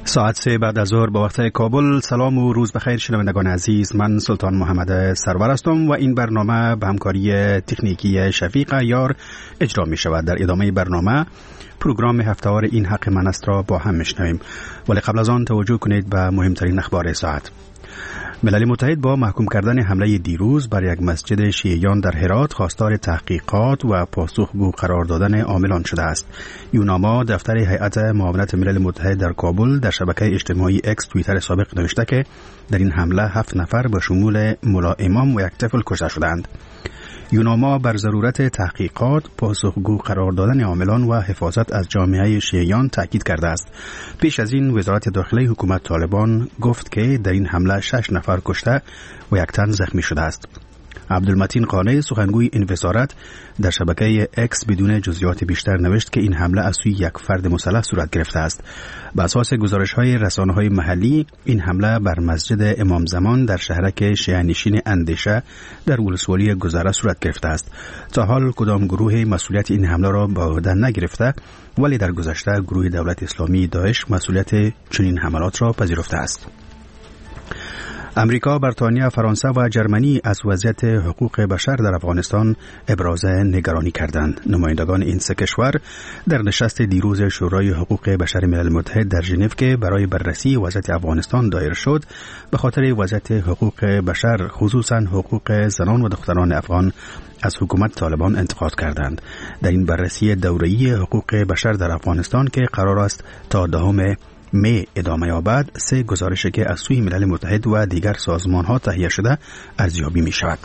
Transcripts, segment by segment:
ساعت 3 بعد از ظهر با وقت کابل. سلام و روز بخیر شنوندگان عزیز، من سلطان محمد سرور هستم و این برنامه به همکاری تکنیکی شفیق عیار اجرا می شود. در ادامه برنامه پروگرام هفته‌وار این حق من است را با هم میشنویم، ولی قبل از آن توجه کنید به مهمترین اخبار ساعت. ملل متحد با محکوم کردن حمله دیروز بر یک مسجد شیعیان در هرات خواستار تحقیقات و پاسخگو قرار دادن عاملان شده است. یوناما دفتر هیئت معاونت ملل متحد در کابل در شبکه اجتماعی اکس توییتر سابق نوشته که در این حمله 7 نفر به شمول ملا امام و یک طفل کشته شدند. یوناما بر ضرورت تحقیقات، پاسخگو قرار دادن عاملان و حفاظت از جامعه شیعیان تاکید کرده است. پیش از این وزارت داخلی حکومت طالبان گفت که در این حمله 6 نفر کشته و 1 تن زخمی شده است. عبدالمتین قانع سخنگوی این وزارت در شبکه اکس بدون جزئیات بیشتر نوشت که این حمله از سوی یک فرد مسلح صورت گرفته است. بر اساس گزارش‌های رسانه‌های محلی، این حمله بر مسجد امام زمان در شهرک شیعه‌نشین اندیشه در ولسوالی گذره صورت گرفته است. تا حال کدام گروه مسئولیت این حمله را به عهده نگرفته، ولی در گذشته گروه دولت اسلامی داعش مسئولیت چنین حملات را پذیرفته است. امریکا، بریتانیا، فرانسه و جرمنی از وضعیت حقوق بشر در افغانستان ابراز نگرانی کردند. نمایندگان این سه کشور در نشست دیروز شورای حقوق بشر ملل متحد در ژنو که برای بررسی وضعیت افغانستان دایر شد، به خاطر وضعیت حقوق بشر خصوصا حقوق زنان و دختران افغان از حکومت طالبان انتقاد کردند. در این بررسی دوره‌ای حقوق بشر در افغانستان که قرار است تا 10 می ادامه یابد، 3 گزارشی که از سوی ملل متحد و دیگر سازمان‌ها تهیه شده ارزیابی می شود.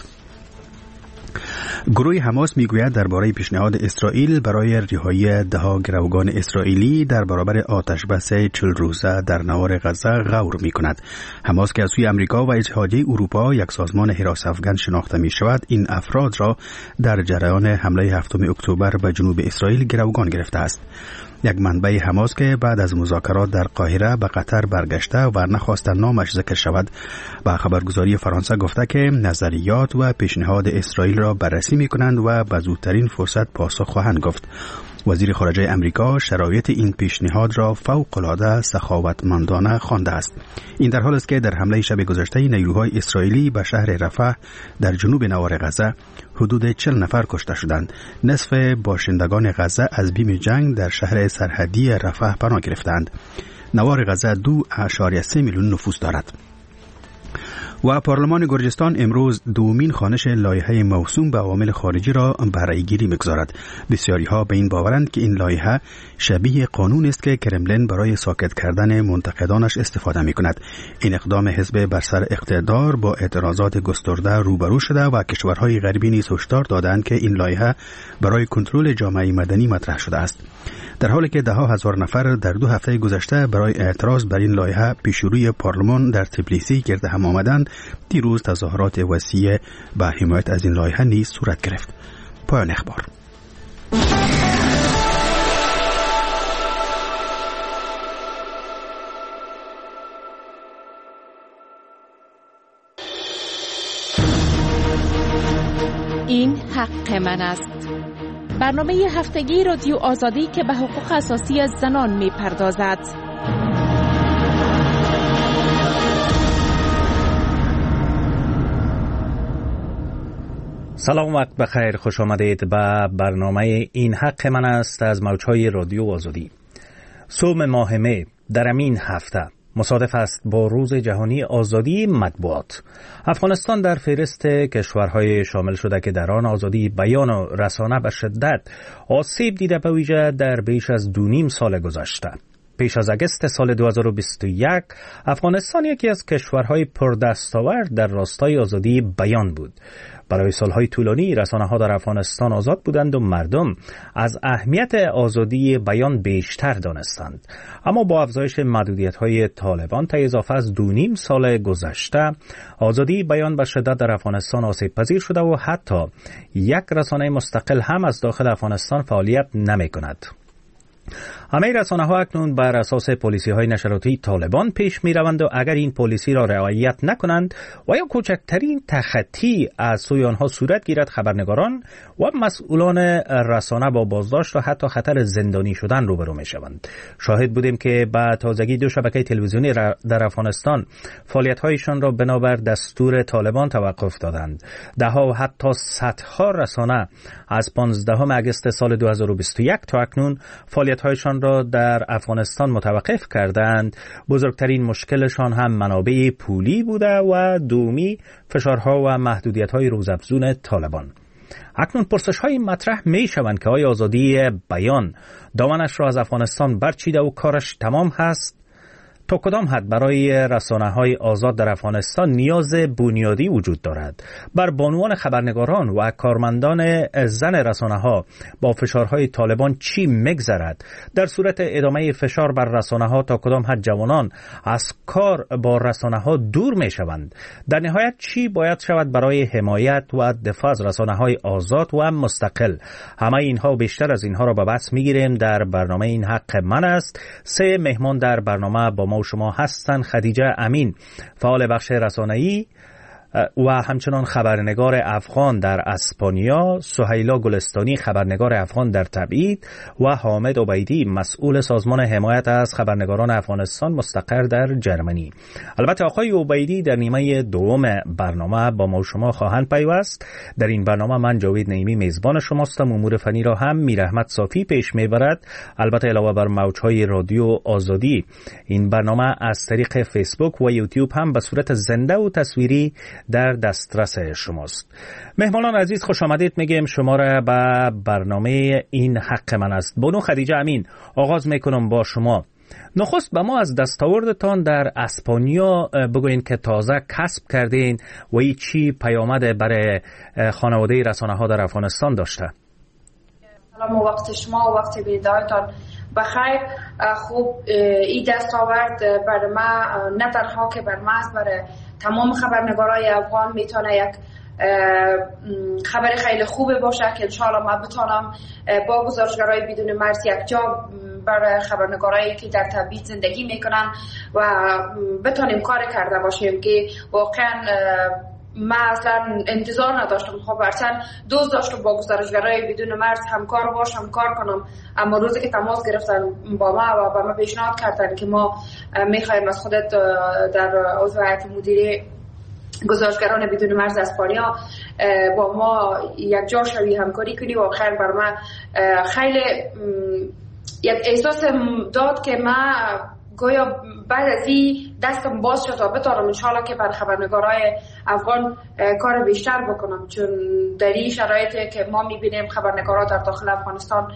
گروه حماس میگوید درباره پیشنهاد اسرائیل برای رهایی 10 گروگان اسرائیلی در برابر آتش بس 40 روزه در نوار غزه غور می کند. حماس که از سوی امریکا و اتحادیه اروپا یک سازمان حراس افغان شناخته می شود، این افراد را در جریان حمله 7 اکتبر به جنوب اسرائیل گروگان گرفته است. یک منبع حماس که بعد از مذاکرات در قاهره به قطر برگشته و نخواست نامش ذکر شود، با خبرگزاری فرانسه گفته که نظریات و پیشنهاد اسرائیل را بررسی می کنند و به زودترین فرصت پاسخ خواهند گفت. وزیر خارجه امریکا شرایط این پیشنهاد را فوق‌العاده سخاوتمندانه خوانده است. این در حالی است که در حمله شب گذشته نیروهای اسرائیلی به شهر رفح در جنوب نوار غزه حدود 40 نفر کشته شدند. نصف باشندگان غزه از بیم جنگ در شهر سرحدی رفح پناه گرفتند. نوار غزه 2.3 میلیون نفوس دارد. و پارلمان گرجستان امروز دومین خوانش لایحه موسوم به عوامل خارجی را به رأی‌گیری می‌گذارد. بسیاری‌ها به این باورند که این لایحه شبیه قانون است که کرملین برای ساکت کردن منتقدانش استفاده می‌کند. این اقدام حزب بر سر اقتدار با اعتراضات گسترده روبرو شده و کشورهای غربی نیز هشدار دادند که این لایحه برای کنترل جامعه مدنی مطرح شده است. در حالی که 10,000 نفر در 2 هفته گذشته برای اعتراض بر این لایحه پیش روی پارلمان در تبلیسی گرد هم آمدند، دیروز تظاهرات وسیع به حمایت از این لایحه نیز صورت گرفت. پایان اخبار. این حق من است. برنامه هفتگی رادیو آزادی که به حقوق اساسی زنان می‌پردازد. سلام، وقت بخیر، خوش آمدید به برنامه این حق من است از موجهای رادیو آزادی. صوم ماه می در این هفته مصادف است با روز جهانی آزادی مطبوعات. افغانستان در فهرست کشورهای شامل شده که در آن آزادی بیان و رسانه به شدت آسیب دیده، به ویژه در بیش از 2.5 سال گذشته. پیش از اگست سال 2021 افغانستان یکی از کشورهای پردستاورد در راستای آزادی بیان بود. برای سالهای طولانی رسانه‌ها در افغانستان آزاد بودند و مردم از اهمیت آزادی بیان بیشتر دانستند. اما با افزایش محدودیت‌های طالبان تا اضافه از 2.5 سال گذشته، آزادی بیان به شدت در افغانستان آسیب پذیر شده و حتی یک رسانه مستقل هم از داخل افغانستان فعالیت نمی‌کند. همه رسانه‌ها اکنون بر اساس پالیسی‌های نشراتی طالبان پیش می‌روند و اگر این پالیسی را رعایت نکنند و یا کوچکترین تخطی از سوی آنها صورت گیرد، خبرنگاران و مسئولان رسانه با بازداشت و حتی خطر زندانی شدن روبرو می‌شوند. شاهد بودیم که با تازگی 2 شبکه تلویزیونی در افغانستان فعالیت‌هایشان را بنابر دستور طالبان توقف دادند. ده‌ها و حتی صدها رسانه از 15 اگست سال 2021 تا اکنون فعالیت‌هایشان را در افغانستان متوقف کردند. بزرگترین مشکلشان هم منابع پولی بوده و دومی فشارها و محدودیت‌های روزافزون طالبان. اکنون پرسش‌های مطرح می‌شوند که آیا آزادی بیان دامنش را از افغانستان برچیده و کارش تمام هست؟ تا کدام حد برای رسانه‌های آزاد در افغانستان نیاز بنیادی وجود دارد؟ بر بانوان خبرنگاران و کارمندان زن رسانه‌ها با فشارهای طالبان چی می‌گذرد؟ در صورت ادامه فشار بر رسانه‌ها تا کدام حد جوانان از کار با رسانه‌ها دور می‌شوند؟ در نهایت چی باید شود برای حمایت و دفاع از رسانه‌های آزاد و مستقل؟ همه اینها و بیشتر از اینها را به بحث می‌گیریم در برنامه این حق من است. 3 مهمان در برنامه با ما و شما هستند: خدیجه امین، فعال بخش رسانه‌ای و همچنان خبرنگار افغان در اسپانیا، سهیلا گلستانی، خبرنگار افغان در تبعید و حامد عبیدی، مسئول سازمان حمایت از خبرنگاران افغانستان مستقر در جرمنی. البته آقای عبیدی در نیمه دوم برنامه با ما و شما خواهند پیوست. در این برنامه من جاوید نعیمی میزبان شماستم. امور فنی را هم میر احمد صافی پیش میبرد. البته علاوه بر موجهای رادیو آزادی، این برنامه از طریق فیسبوک و یوتیوب هم به صورت زنده و تصویری در دسترس شماست. مهمانان عزیز، خوش آمدید میگم شما را به برنامه این حق من است. بانو خدیجه امین، آغاز میکنم با شما. نخست به ما از دستاوردتان در اسپانیا بگوین که تازه کسب کردین و ای چی پیامد برای خانواده رسانه ها در افغانستان داشته؟ سلام و وقت شما و وقت بیدایتان بخیر. خوب، این دستاورد بر ما نه تنها که بر ما است، برای تمام خبرنگارای افغان میتونه یک خبر خیلی خوبه باشه که انشاءالله ما بتونم با گزارشگرای بدون مرز یک جا برای خبرنگارایی که در تبعید زندگی میکنن و بتونیم کار کرده باشیم که واقعا ما اصلا انتظار نداشتم. خب برچن دوست داشتم با گزارشگرای بدون مرز همکار باشم، کار کنم، اما روزی که تماس گرفتن با ما و با ما پیشنهاد کردن که ما میخوایم از خودت در عضو هیئت مدیره گزارشگران بدون مرز اسپانیا با ما یک جا شوی همکاری کنی، واقعا بر من خیلی یک احساس داد که ما گویا بعد از این دستم باز شد و بتونم انشالله که بر خبرنگارای افغان کار بیشتر بکنم، چون در این شرایطی که ما میبینیم خبرنگارا در داخل افغانستان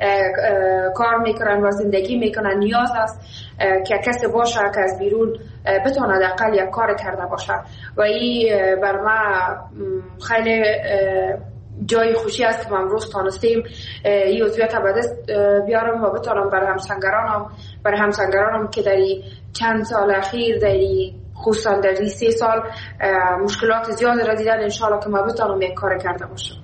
کار میکنن و زندگی میکنن، نیاز است که کسی باشه که از بیرون بتونه حداقل یک کار کرده باشه و این بر ما خیلی جای خوشی است که امروز تانستیم این عضویت به دست بیارم و بتونم برای همسنگرانم که در چند سال اخیر خصوصا در 3 سال مشکلات زیاد را دیدن، انشاءالله که ما بتونم یک کار کرده باشم.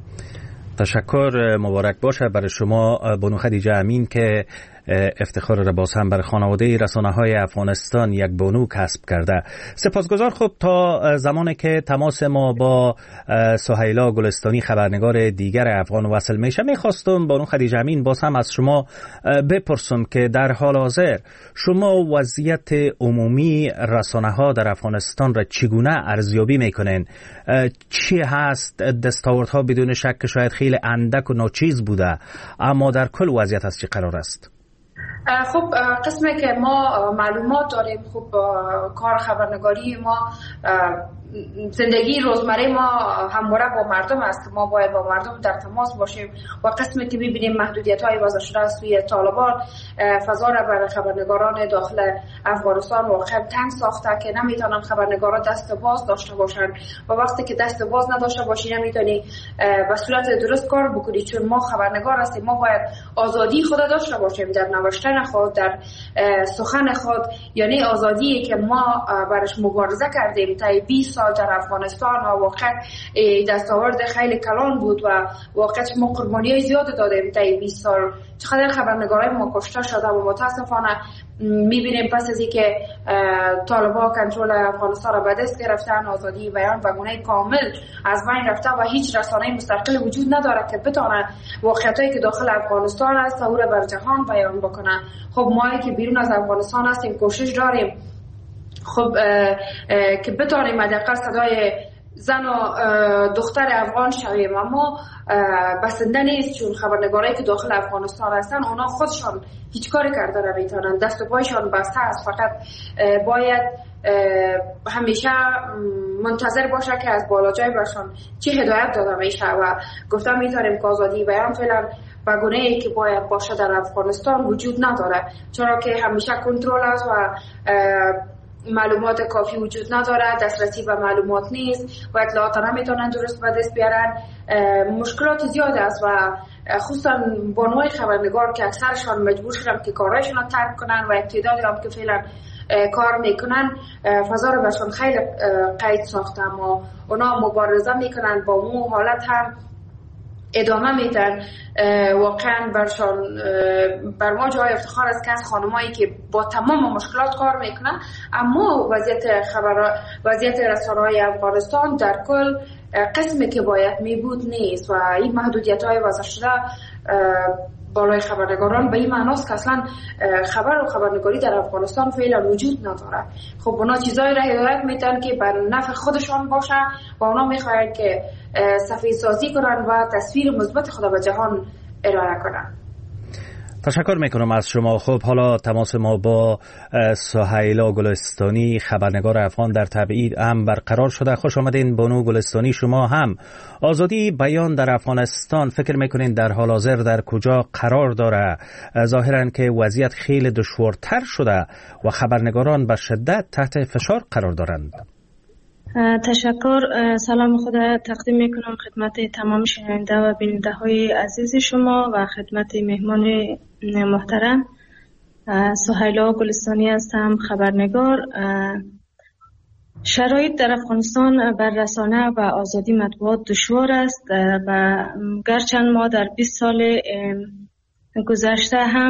تشکر، مبارک باشه برای شما بانو خدیجه امین که افتخار را باز هم بر خانواده رسانه‌های افغانستان یک بانو کسب کرده. سپاسگزار. خب تا زمانی که تماس ما با سهیلا گلستانی خبرنگار دیگر افغان وصل میشه، میخواستم بانو خدیجه امین باز هم از شما بپرسم که در حال حاضر شما وضعیت عمومی رسانه‌ها در افغانستان را چگونه ارزیابی میکنین؟ چی هست؟ دستاوردها بدون شک شاید خیلی اندک و ناچیز بوده، اما در کل وضعیت از چه قرار است؟ خب قسمی که ما معلومات داریم، خب کار خبرنگاری ما، زندگی روزمره ما همواره با مردم است، ما باید با مردم در تماس باشیم و قسمی که می‌بینیم محدودیت‌های وضع شده از سوی طالبان فضا را برای خبرنگاران داخل افغانستان واقعا تنگ ساخته که نمیتونن خبرنگارا دست باز داشته باشن و وقتی که دست باز نداشته باشی نمیتونی به صورت درست کار بکنی، چون ما خبرنگار هستیم، ما باید آزادی خود داشته باشیم در نوشتن خود، در سخن خود، یعنی آزادی که ما برش مبارزه کردیم تا 20 سال سال در افغانستان و واقعا دستاورد خیلی کلان بود و واقعا ما قربانی زیاد دادیم تا 20 سال. چقدر خبرنگارای ما کشته شده و متاسفانه میبینیم پس از اینکه طالبان کنترل افغانستان را به دست گرفتن، آزادی بیان و گونه کامل از بین رفته و هیچ رسانه مستقل وجود نداره که بتونه واقعیتایی که داخل افغانستان است او را بر جهان بیان بکنه. خب ما که بیرون از افغانستان هستیم کوشش داریم خب که بتونیم حداقل صدای زن و دختر افغان شویم، اما بسنده نیست چون خبرنگارایی که داخل افغانستان هستن اونا خودشان هیچ کاری کرده نمیتونن، دست و پایشان بسته است. فقط باید همیشه منتظر باشه که از بالا جای برشان چه هدایت داده میشه و گفتم میتونیم که آزادی بیان فعلا و گونه‌ای که باید باشه در افغانستان وجود نداره، چرا که همیشه کنترل است و معلومات کافی وجود نداره، دسترسی به معلومات نیست و اطلاعات نمیتونن درست به دست بیارن. مشکلات زیاد است و خصوصا بانوهای خبرنگار که اکثرشان مجبور شدن که کارهایشون رو ترک کنن و تعدادی هم که فعلا کار میکنن فضا رو برشان خیلی قید ساخته، اما اونا مبارزه میکنن با مو حالت هم ادامه میدن. واقعا برشان بر ما جای افتخار است که از خانمایی که با تمام مشکلات کار میکنن، اما وضعیت رسانه‌های افغانستان در کل قسمی که باید میبود نیست و این محدودیت‌های وضع شده بالای خبرنگاران به این معناست که اصلا خبر و خبرنگاری در افغانستان فعلا وجود نداره. خب اونا چیزایی را هدایت میدن که بر نفع خودشان باشه و اونا میخواهند که صفحه سازی کنن و تصویر مثبت خود به جهان ارائه کنن. تشکر میکنم از شما. خب حالا تماس ما با سهیلا گلستانی خبرنگار افغان در تبعید هم برقرار شده. خوش آمدین بانو گلستانی. شما هم آزادی بیان در افغانستان فکر میکنین در حال حاضر در کجا قرار داره؟ ظاهرا که وضعیت خیلی دشوارتر شده و خبرنگاران به شدت تحت فشار قرار دارند. تشکر. سلام خود تقدیم میکنم خدمت تمام شنونده و بیننده های عزیز شما و خدمت مهمان محترم. سهیلا گلستانی هستم، خبرنگار. شرایط در افغانستان بر رسانه و آزادی مطبوعات دشوار است و گرچند ما در 20 سال گذشته هم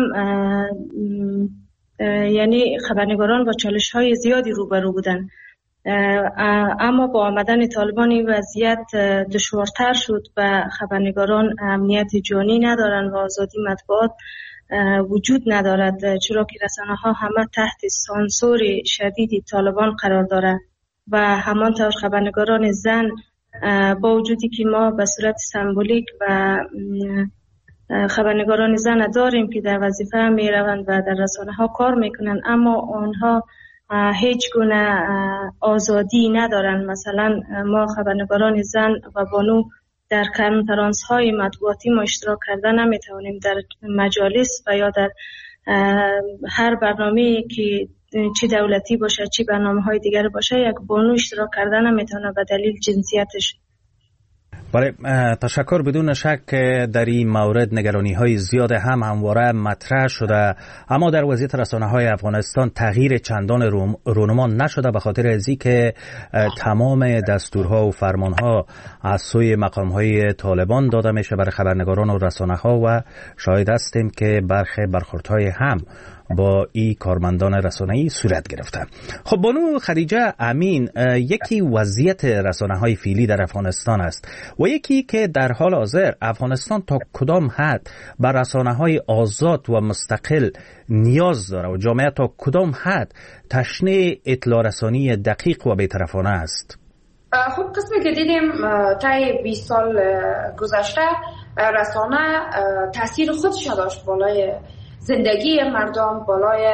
یعنی خبرنگاران با چالش های زیادی روبرو بودند، اما با آمدن طالبان این وضعیت دشوارتر شد و خبرنگاران امنیت جانی ندارند و آزادی مطبوعات وجود ندارد، چرا که رسانه ها همه تحت سانسور شدیدی طالبان قرار دارند و همانطور خبرنگاران زن با وجودی که ما به صورت سمبولیک و خبرنگاران زن داریم که در وظیفه می روند و در رسانه ها کار میکنند، اما آنها هیچ گونه آزادی ندارند. مثلا ما خبرنگاران زن و بانو در کنفرانس های مطبوعاتی ما اشتراک کرده نمیتوانیم، در مجالس و یا در هر برنامه‌ای که چی دولتی باشه چی برنامه های دیگر باشه یک بانو اشتراک کرده نمیتونه به دلیل جنسیتش. بله، تشکر. بدون شک در این مورد نگرانی های زیاد همواره مطرح شده، اما در وضعیت رسانه های افغانستان تغییر چندان رونما نشده به خاطر از اینکه تمام دستورها و فرمانها از سوی مقام های طالبان داده میشه برای خبرنگاران و رسانه ها و شاهد هستیم که برخی برخوردهای هم با این کارمندان رسانه‌ای صورت گرفته. خب بانو خدیجه امین، یکی وضعیت رسانه‌های فعلی در افغانستان است و یکی که در حال حاضر افغانستان تا کدام حد بر رسانه‌های آزاد و مستقل نیاز داره و جامعه تا کدام حد تشنه اطلاع رسانی دقیق و بی‌طرفانه است؟ خب قسمی که دیدیم طی 20 سال گذشته رسانه تاثیر خودش داشت بالای زندگی مردم، بالای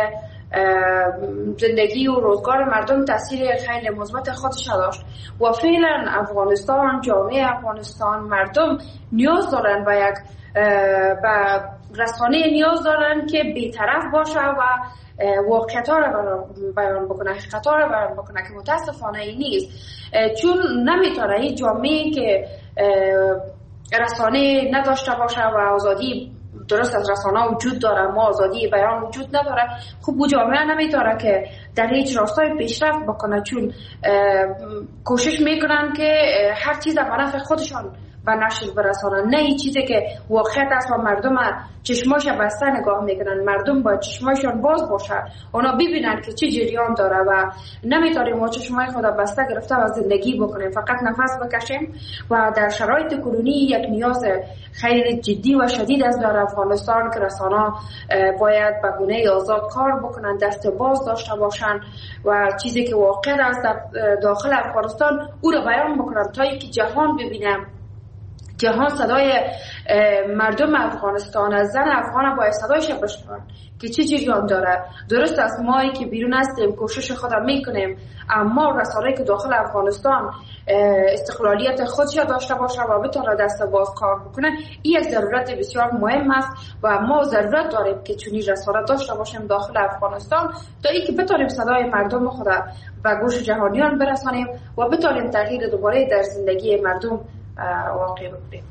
زندگی و روزگار مردم تاثیر خیلی مثبت خودش داشت و فعلا افغانستان، جامعه افغانستان، مردم نیاز دارن و یک به رسانه نیاز دارن که بی‌طرف باشه و واقعیت‌ها رو بیان بکنه، حقیقت‌ها رو بیان بکنه که متاسفانه این نیست، چون نمیتونه این جامعه که رسانه نداشته باشه و آزادی درست از رسانه وجود داره، ما آزادی بیان وجود نداره. خب او جامعه نمیداره که در هیچ راستای پیشرفت بکنه، چون کوشش میکنن که هر چیز به نفع خودشان و نشر برسانن، نه این چیزی که واقعیت است و مردم چشماش بسته نگاه میکنن. مردم با چشماشون باز باشه، اونا ببینن که چه جریان داره و نمیتونیم ما چشمای خود بسته گرفته و زندگی بکنیم، فقط نفس بکشیم. و در شرایط کنونی یک نیاز خیلی جدی و شدید است در افغانستان که رسانه باید به گونه آزاد کار بکنن، دست باز داشته باشن و چیزی که واقع است در داخل افغانستان او رو بیان بکنن تا اینکه جهان ببینم، جهان صدای مردم افغانستان از زن افغان باید صدایش بشنون که چه جریان داره. درست است مایی که بیرون هستیم کوشش خود میکنیم، اما رسانه‌ای که داخل افغانستان استقلالیت خودش داشته باشه و بتونه دست باز کار بکنه، این یک ضرورت بسیار مهم است و ما ضرورت داریم که چنین رسانه داشته باشیم داخل افغانستان تا اینکه بتونیم صدای مردم خود به گوش جهانیان برسانیم و بتونیم تغییر دوباره در زندگی مردم واقع بکنیم.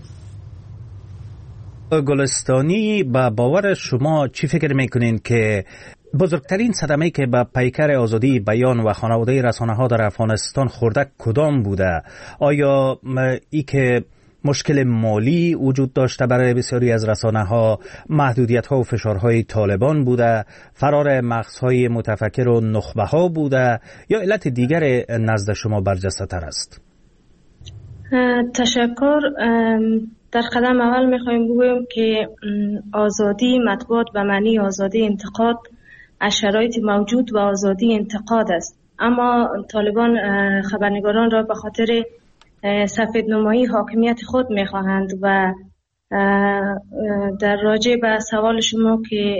گلستانی، با باور شما چی فکر میکنین که بزرگترین صدمه که به پیکر آزادی بیان و خانواده رسانه ها در افغانستان خورده کدام بوده؟ آیا ای که مشکل مالی وجود داشته برای بسیاری از رسانه ها، محدودیت ها و فشارهای طالبان بوده، فرار مغزهای متفکر و نخبه ها بوده، یا علت دیگر نزد شما برجسته تر است؟ تشکر. در قدم اول میخوایم بگویم که آزادی مطبوعات به معنی آزادی انتقاد از شرایط موجود و آزادی انتقاد است، اما طالبان خبرنگاران را به خاطر سفید نمایی حاکمیت خود میخواهند. و در راجع به سوال شما که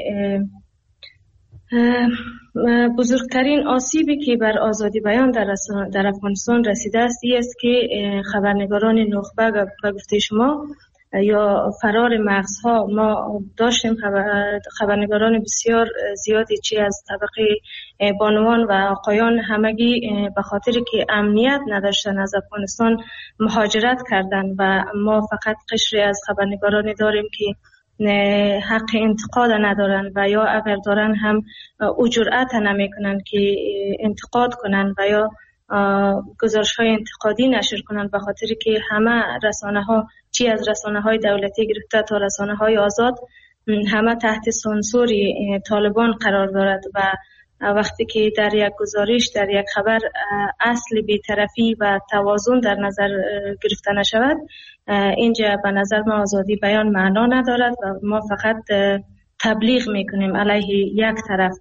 بزرگترین آسیبی که بر آزادی بیان در افغانستان رسیده است این است که خبرنگاران نخبه به گفته شما یا فرار مغزها، ما داشتیم خبرنگاران بسیار زیادی چی از طبقه بانوان و آقایان همگی به خاطر که امنیت نداشتن از افغانستان مهاجرت کردن و ما فقط قشری از خبرنگارانی داریم که حق انتقاد ندارن و یا اگر دارن هم او جرأت نمیکنن که انتقاد کنن و یا گزارش‌های انتقادی نشر کنن، به خاطر که همه رسانه‌ها چی از رسانه‌های دولتی گرفته تا رسانه‌های آزاد همه تحت سانسوری طالبان قرار دارد و وقتی که در یک گزارش در یک خبر اصل بی‌طرفی و توازن در نظر گرفته نشود، اینجا به نظر ما آزادی بیان معنا ندارد و ما فقط تبلیغ میکنیم علیه یک طرف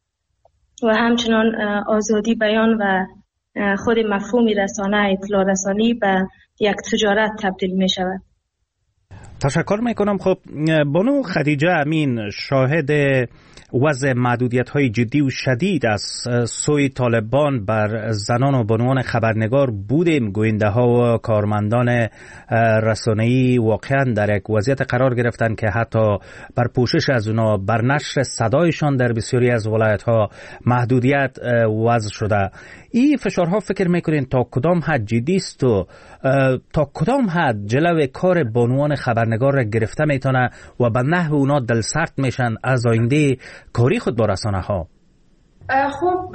و همچنان آزادی بیان و خود مفهوم رسانه اطلاع رسانی به یک تجارت تبدیل می شود. تشکر میکنم. خب بانو خدیجه امین، شاهد وضع محدودیت‌های جدی و شدید از سوی طالبان بر زنان و بانوان خبرنگار بودیم. گوینده‌ها و کارمندان رسانه‌ای واقعاً در یک وضعیت قرار گرفتن که حتی بر پوشش از اونا بر نشر صدایشان در بسیاری از ولایت‌ها محدودیت وضع شده. این فشارها فکر میکنین تا کدام حد جدی است و تا کدام حد جلوی کار بانوان خبرنگار را گرفته میتونه و به نحو اونا دلسرد میشن از آینده کاری خود با رسانه ها؟ خب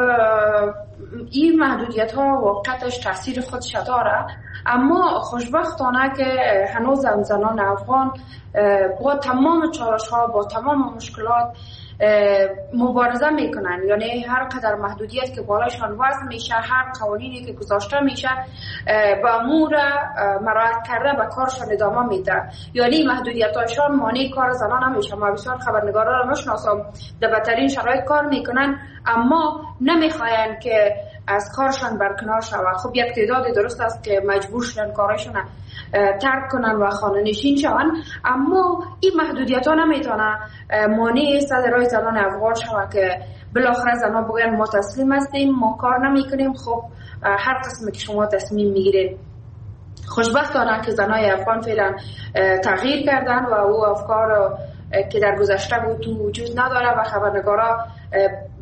این محدودیت ها واقعتش تاثیر خودش داره، اما خوشبختانه که هنوز زنان افغان با تمام چالش ها، با تمام مشکلات مبارزه میکنن. یعنی هر قدر محدودیت که بالایشان وضع میشه، هر قوانینی که گذاشته میشه با امور مراعات کرده به کارشان ادامه میده. یعنی محدودیتاشان مانع کار زنان نمیشه. ما بسیار خبرنگارا رو میشناسم در بدترین شرایط کار میکنن اما نمیخواین که از کارشان برکنار شود. خب یک تعداد درست است که مجبور شدن کارشون ترک کنن و خانه نشین شون، اما این محدودیت ها نمیتونه مانع صدر راه زنان افغان شود که بالاخره زنان بگوین ما تسلیم هستیم، ما کار نمی کنیم. خب هر قسمی که شما تصمیم میگیرید. خوشبختانه که زنای افغان فعلا تغییر کردن و او افکار که در گذشته بود تو وجود نداره و خبرنگارا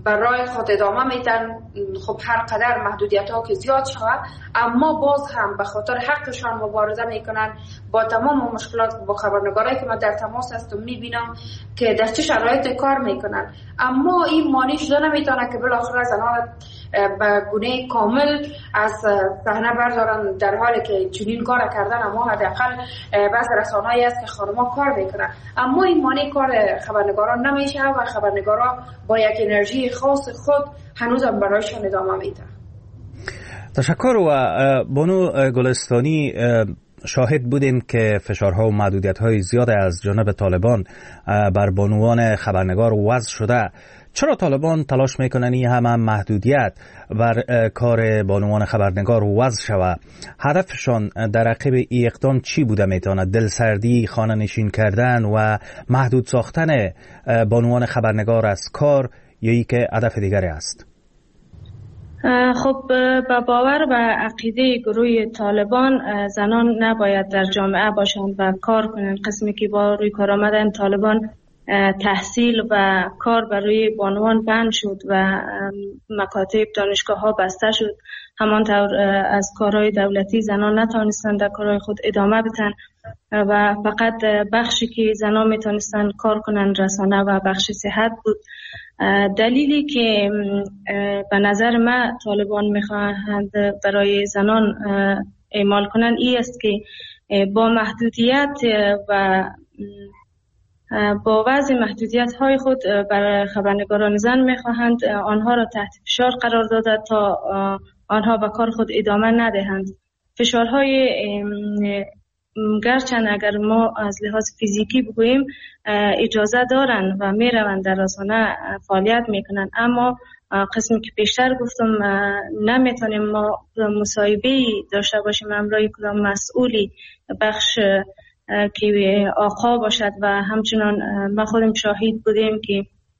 برای خود ادامه میدن. خب هر قدر محدودیت ها که زیاد شود اما باز هم به خاطر حقشان مبارزه میکنن با تمام مشکلات. با خبرنگارایی که من در تماس هستم میبینم که در چه شرایط کار میکنن، اما این مانع شده نمیتونه که بالاخره زنان به گونه کامل از صحنه بردارن، در حالی که چنین کار کردن اما حداقل بعض رسانه‌ای است که خانم‌ها کار میکنن، اما این مانع کار خبرنگاران نمیشه و خبرنگاران با یک انرژی خاص خود هنوزم برایشان ادامه میده. تشکر. و بانو گلستانی، شاهد بودیم که فشارها و محدودیت‌های زیاد از جانب طالبان بر بانوان خبرنگار وضع شده. چرا طالبان تلاش میکنن این همه محدودیت بر کار بانوان خبرنگار وضع شود؟ هدفشان در عقب این اقدام چی بوده میتونه؟ دلسردی، خانه نشین کردن و محدود ساختن بانوان خبرنگار از کار یا ای که هدف دیگری است؟ خب با باور و عقیده گروه طالبان زنان نباید در جامعه باشند و کار کنند. قسمی که با روی کار آمدن طالبان تحصیل و کار برای بانوان بند شد و مکاتب دانشگاه ها بسته شد. همانطور از کارهای دولتی زنان نتوانستند در کارهای خود ادامه بدن و فقط بخشی که زنان میتونستند کار کنند رسانه و بخش صحت بود. دلیلی که به نظر من طالبان میخواهند برای زنان اعمال کنند این است که با محدودیت و با وضع محدودیت های خود برای خبرنگاران زن میخواهند آنها را تحت فشار قرار داده تا آنها به کار خود ادامه ندهند. فشارهای گرچند اگر ما از لحاظ فیزیکی بگوییم اجازه دارند و میروند در رسانه فعالیت میکنند، اما قسمی که پیشتر گفتم نمیتونیم ما مصاحبه‌ای داشته باشیم همراه کدام مسئولی بخش که آقا باشد و همچنان ما خودم شاهد بودیم که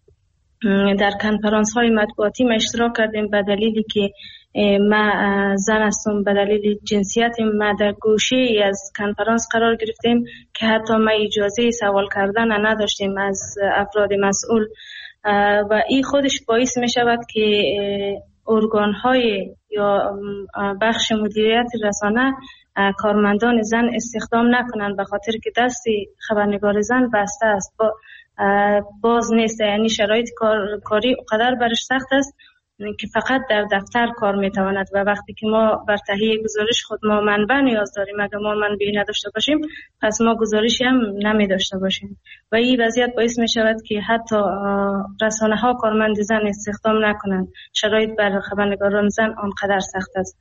در کنفرانس های مطبوعاتی ما اشتراک کردیم به دلیلی که ما زن هستم، به دلیل جنسیت ما در گوشه ای از کنفرانس قرار گرفتیم که حتی ما اجازه سوال کردن نداشتیم از افراد مسئول و این خودش باعث می شود که ارگان های یا بخش مدیریت رسانه کارمندان زن استخدام نکنند به خاطر که دست خبرنگار زن بسته است، باز نیست. یعنی شرایط کاری قدر برش سخت است که فقط در دفتر کار میتواند و وقتی که ما بر تهیه گزارش خود ما منبع نیاز داریم، اگر ما منبعی نداشته باشیم پس ما گزارشی هم نمی داشته باشیم و این وضعیت باعث می شود که حتی رسانه ها کارمند زن استخدام نکنند. شرایط بر خبرنگاران زن آنقدر سخت است.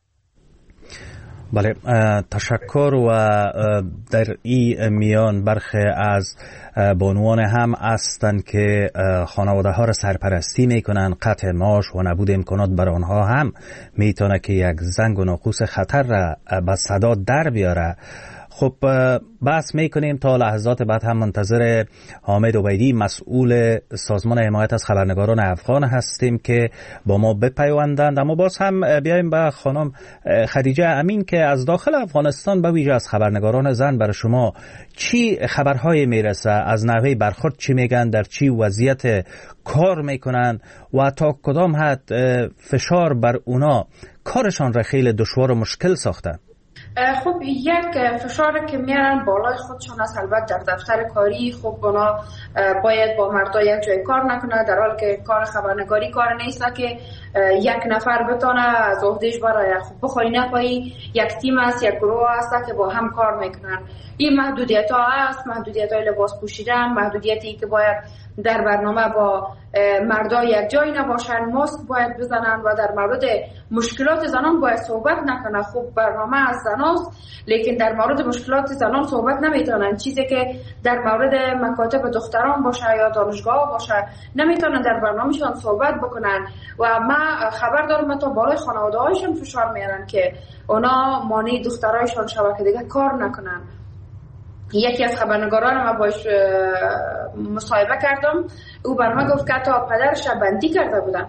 بله، تشکر. و در این میان برخی از بانوان هم هستند که خانواده ها را سرپرستی میکنن، قطع معاش و نبود امکانات بر آنها هم میتونه که یک زنگ و ناقوس خطر را به صدا در بیاره. خب بحث میکنیم تا لحظات بعد هم منتظر حامد عبیدی مسئول سازمان حمایت از خبرنگاران افغان هستیم که با ما بپیوندند، اما باز هم بیایم به خانم خدیجه امین که از داخل افغانستان به ویژه از خبرنگاران زن برای شما چی خبرهای میرسه، از نحوه برخورد چی میگن، در چی وضعیت کار میکنن و تا کدام حد فشار بر اونا کارشان را خیلی دشوار و مشکل ساخته؟ خب یک فشار که میارن بالای خودشون است. البته در دفتر کاری خب اونا باید با مردا یک جای کار نکنه، در حالی که کار خبرنگاری کار نیست که یک نفر بتونه از عهدهش برای خب بخوای نپایی. یک تیم است، یک گروه است که با هم کار میکنن. این محدودیت ها هست، محدودیت های لباس پوشیدن، محدودیتی که باید در برنامه با مردا یک جای نباشن، ماسک باید بزنن و در مورد مشکلات زنان باید صحبت نکنه. خب برنامه از زناست لیکن در مورد مشکلات زنان صحبت نمیتونن. چیزی که در مورد مکاتب دختران باشه یا دانشگاه باشه نمیتونن در برنامهشان صحبت بکنن و ما خبر دارم تا بالای خانواده هایشون فشار میارن که اونا مانع دخترایشان شوه که دیگه کار نکنن. یکی از خبرنگاران ما باش مصاحبه کردم، او بر من گفت که تا پدرش بندی کرده بودن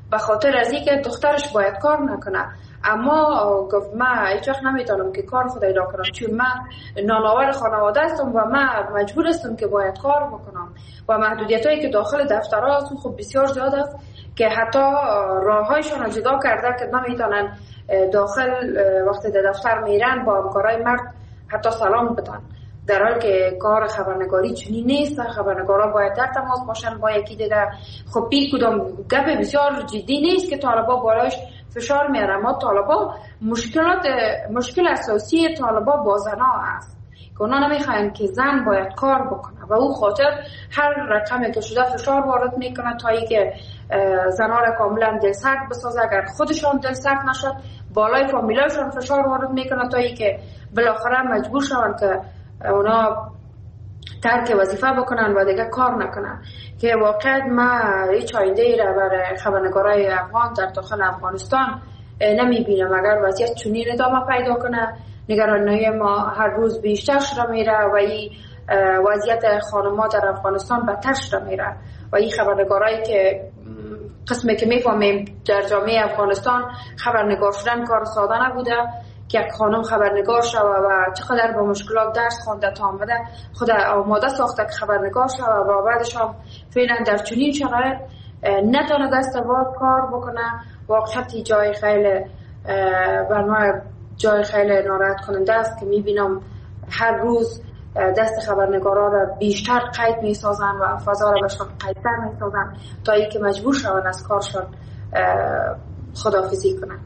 به خاطر از اینکه دخترش باید کار نکنه. اما گفت من هیچ وقت نمیتونم که کار خود ایجاد کنم، چون من نانآور خانواده هستم و من مجبور هستم که باید کار بکنم و محدودیت هایی که داخل دفترها هست خب بسیار زیاد است که حتی راههایشان جدا کرده که نمیتونن داخل وقتی در دفتر میرن با همکارای مرد حتی سلام بدن، در حالی که کار خبرنگاری چنین نیست. خبرنگارا باید در تماس باشن با یکی دیگه. خب بی کدام گپ بسیار جدی نیست که طالبا بالاش فشار میاره، اما طالبا مشکل اساسی طالبا با زنا است که اونا نمیخواین که زن باید کار بکنه و او خاطر هر رقمی که شده فشار وارد میکنه تا اینکه زنا را کاملا دلسرد بسازه. اگر خودشان دلسرد نشد بالای فامیلاشون فشار وارد میکنه تا اینکه بالاخره مجبور شون که اونا ترک وظیفه بکنن و دیگه کار نکنن. که واقعا ما هیچ آینده ای را برای خبرنگارای افغان در داخل افغانستان نمیبینم اگر وضعیت چنین ادامه پیدا کنه. نگرانی ما هر روز بیشتر شده میره و این وضعیت خانم‌ها در افغانستان بدتر شده میره و این خبرنگارایی که قسمی که میفهمیم در جامعه افغانستان خبرنگار شدن کار ساده نبوده که یک خانم خبرنگار شوه و چقدر با مشکلات درس خوانده تا آمده خود آماده ساخته که خبرنگار شوه و بعدش هم فعلا در چنین شرایط نتونه دست واد کار بکنه. واقعا جای خیلی برنامه جای خیلی ناراحت کننده است که میبینم هر روز دست خبرنگارا را بیشتر قید میسازن و فضا را بهشون قیدتر میسازن تا اینکه مجبور شون از کارشون خداحافظی کنن.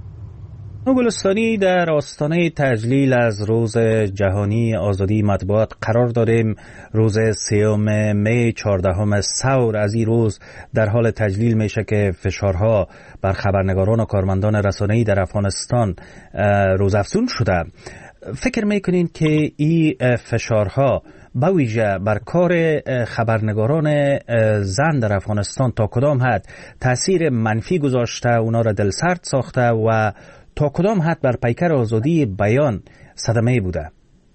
گلستانی، در آستانه تجلیل از روز جهانی آزادی مطبوعات قرار داریم. روز 3 می 14 ثور از این روز در حال تجلیل میشه که فشارها بر خبرنگاران و کارمندان رسانه‌ای در افغانستان روزافزون شده. فکر میکنین که این فشارها به ویژه بر کار خبرنگاران زن در افغانستان تا کدام حد تاثیر منفی گذاشته، اونا را دلسرد ساخته و تا کدام حد بر پیکر آزادی بیان صدمه بوده؟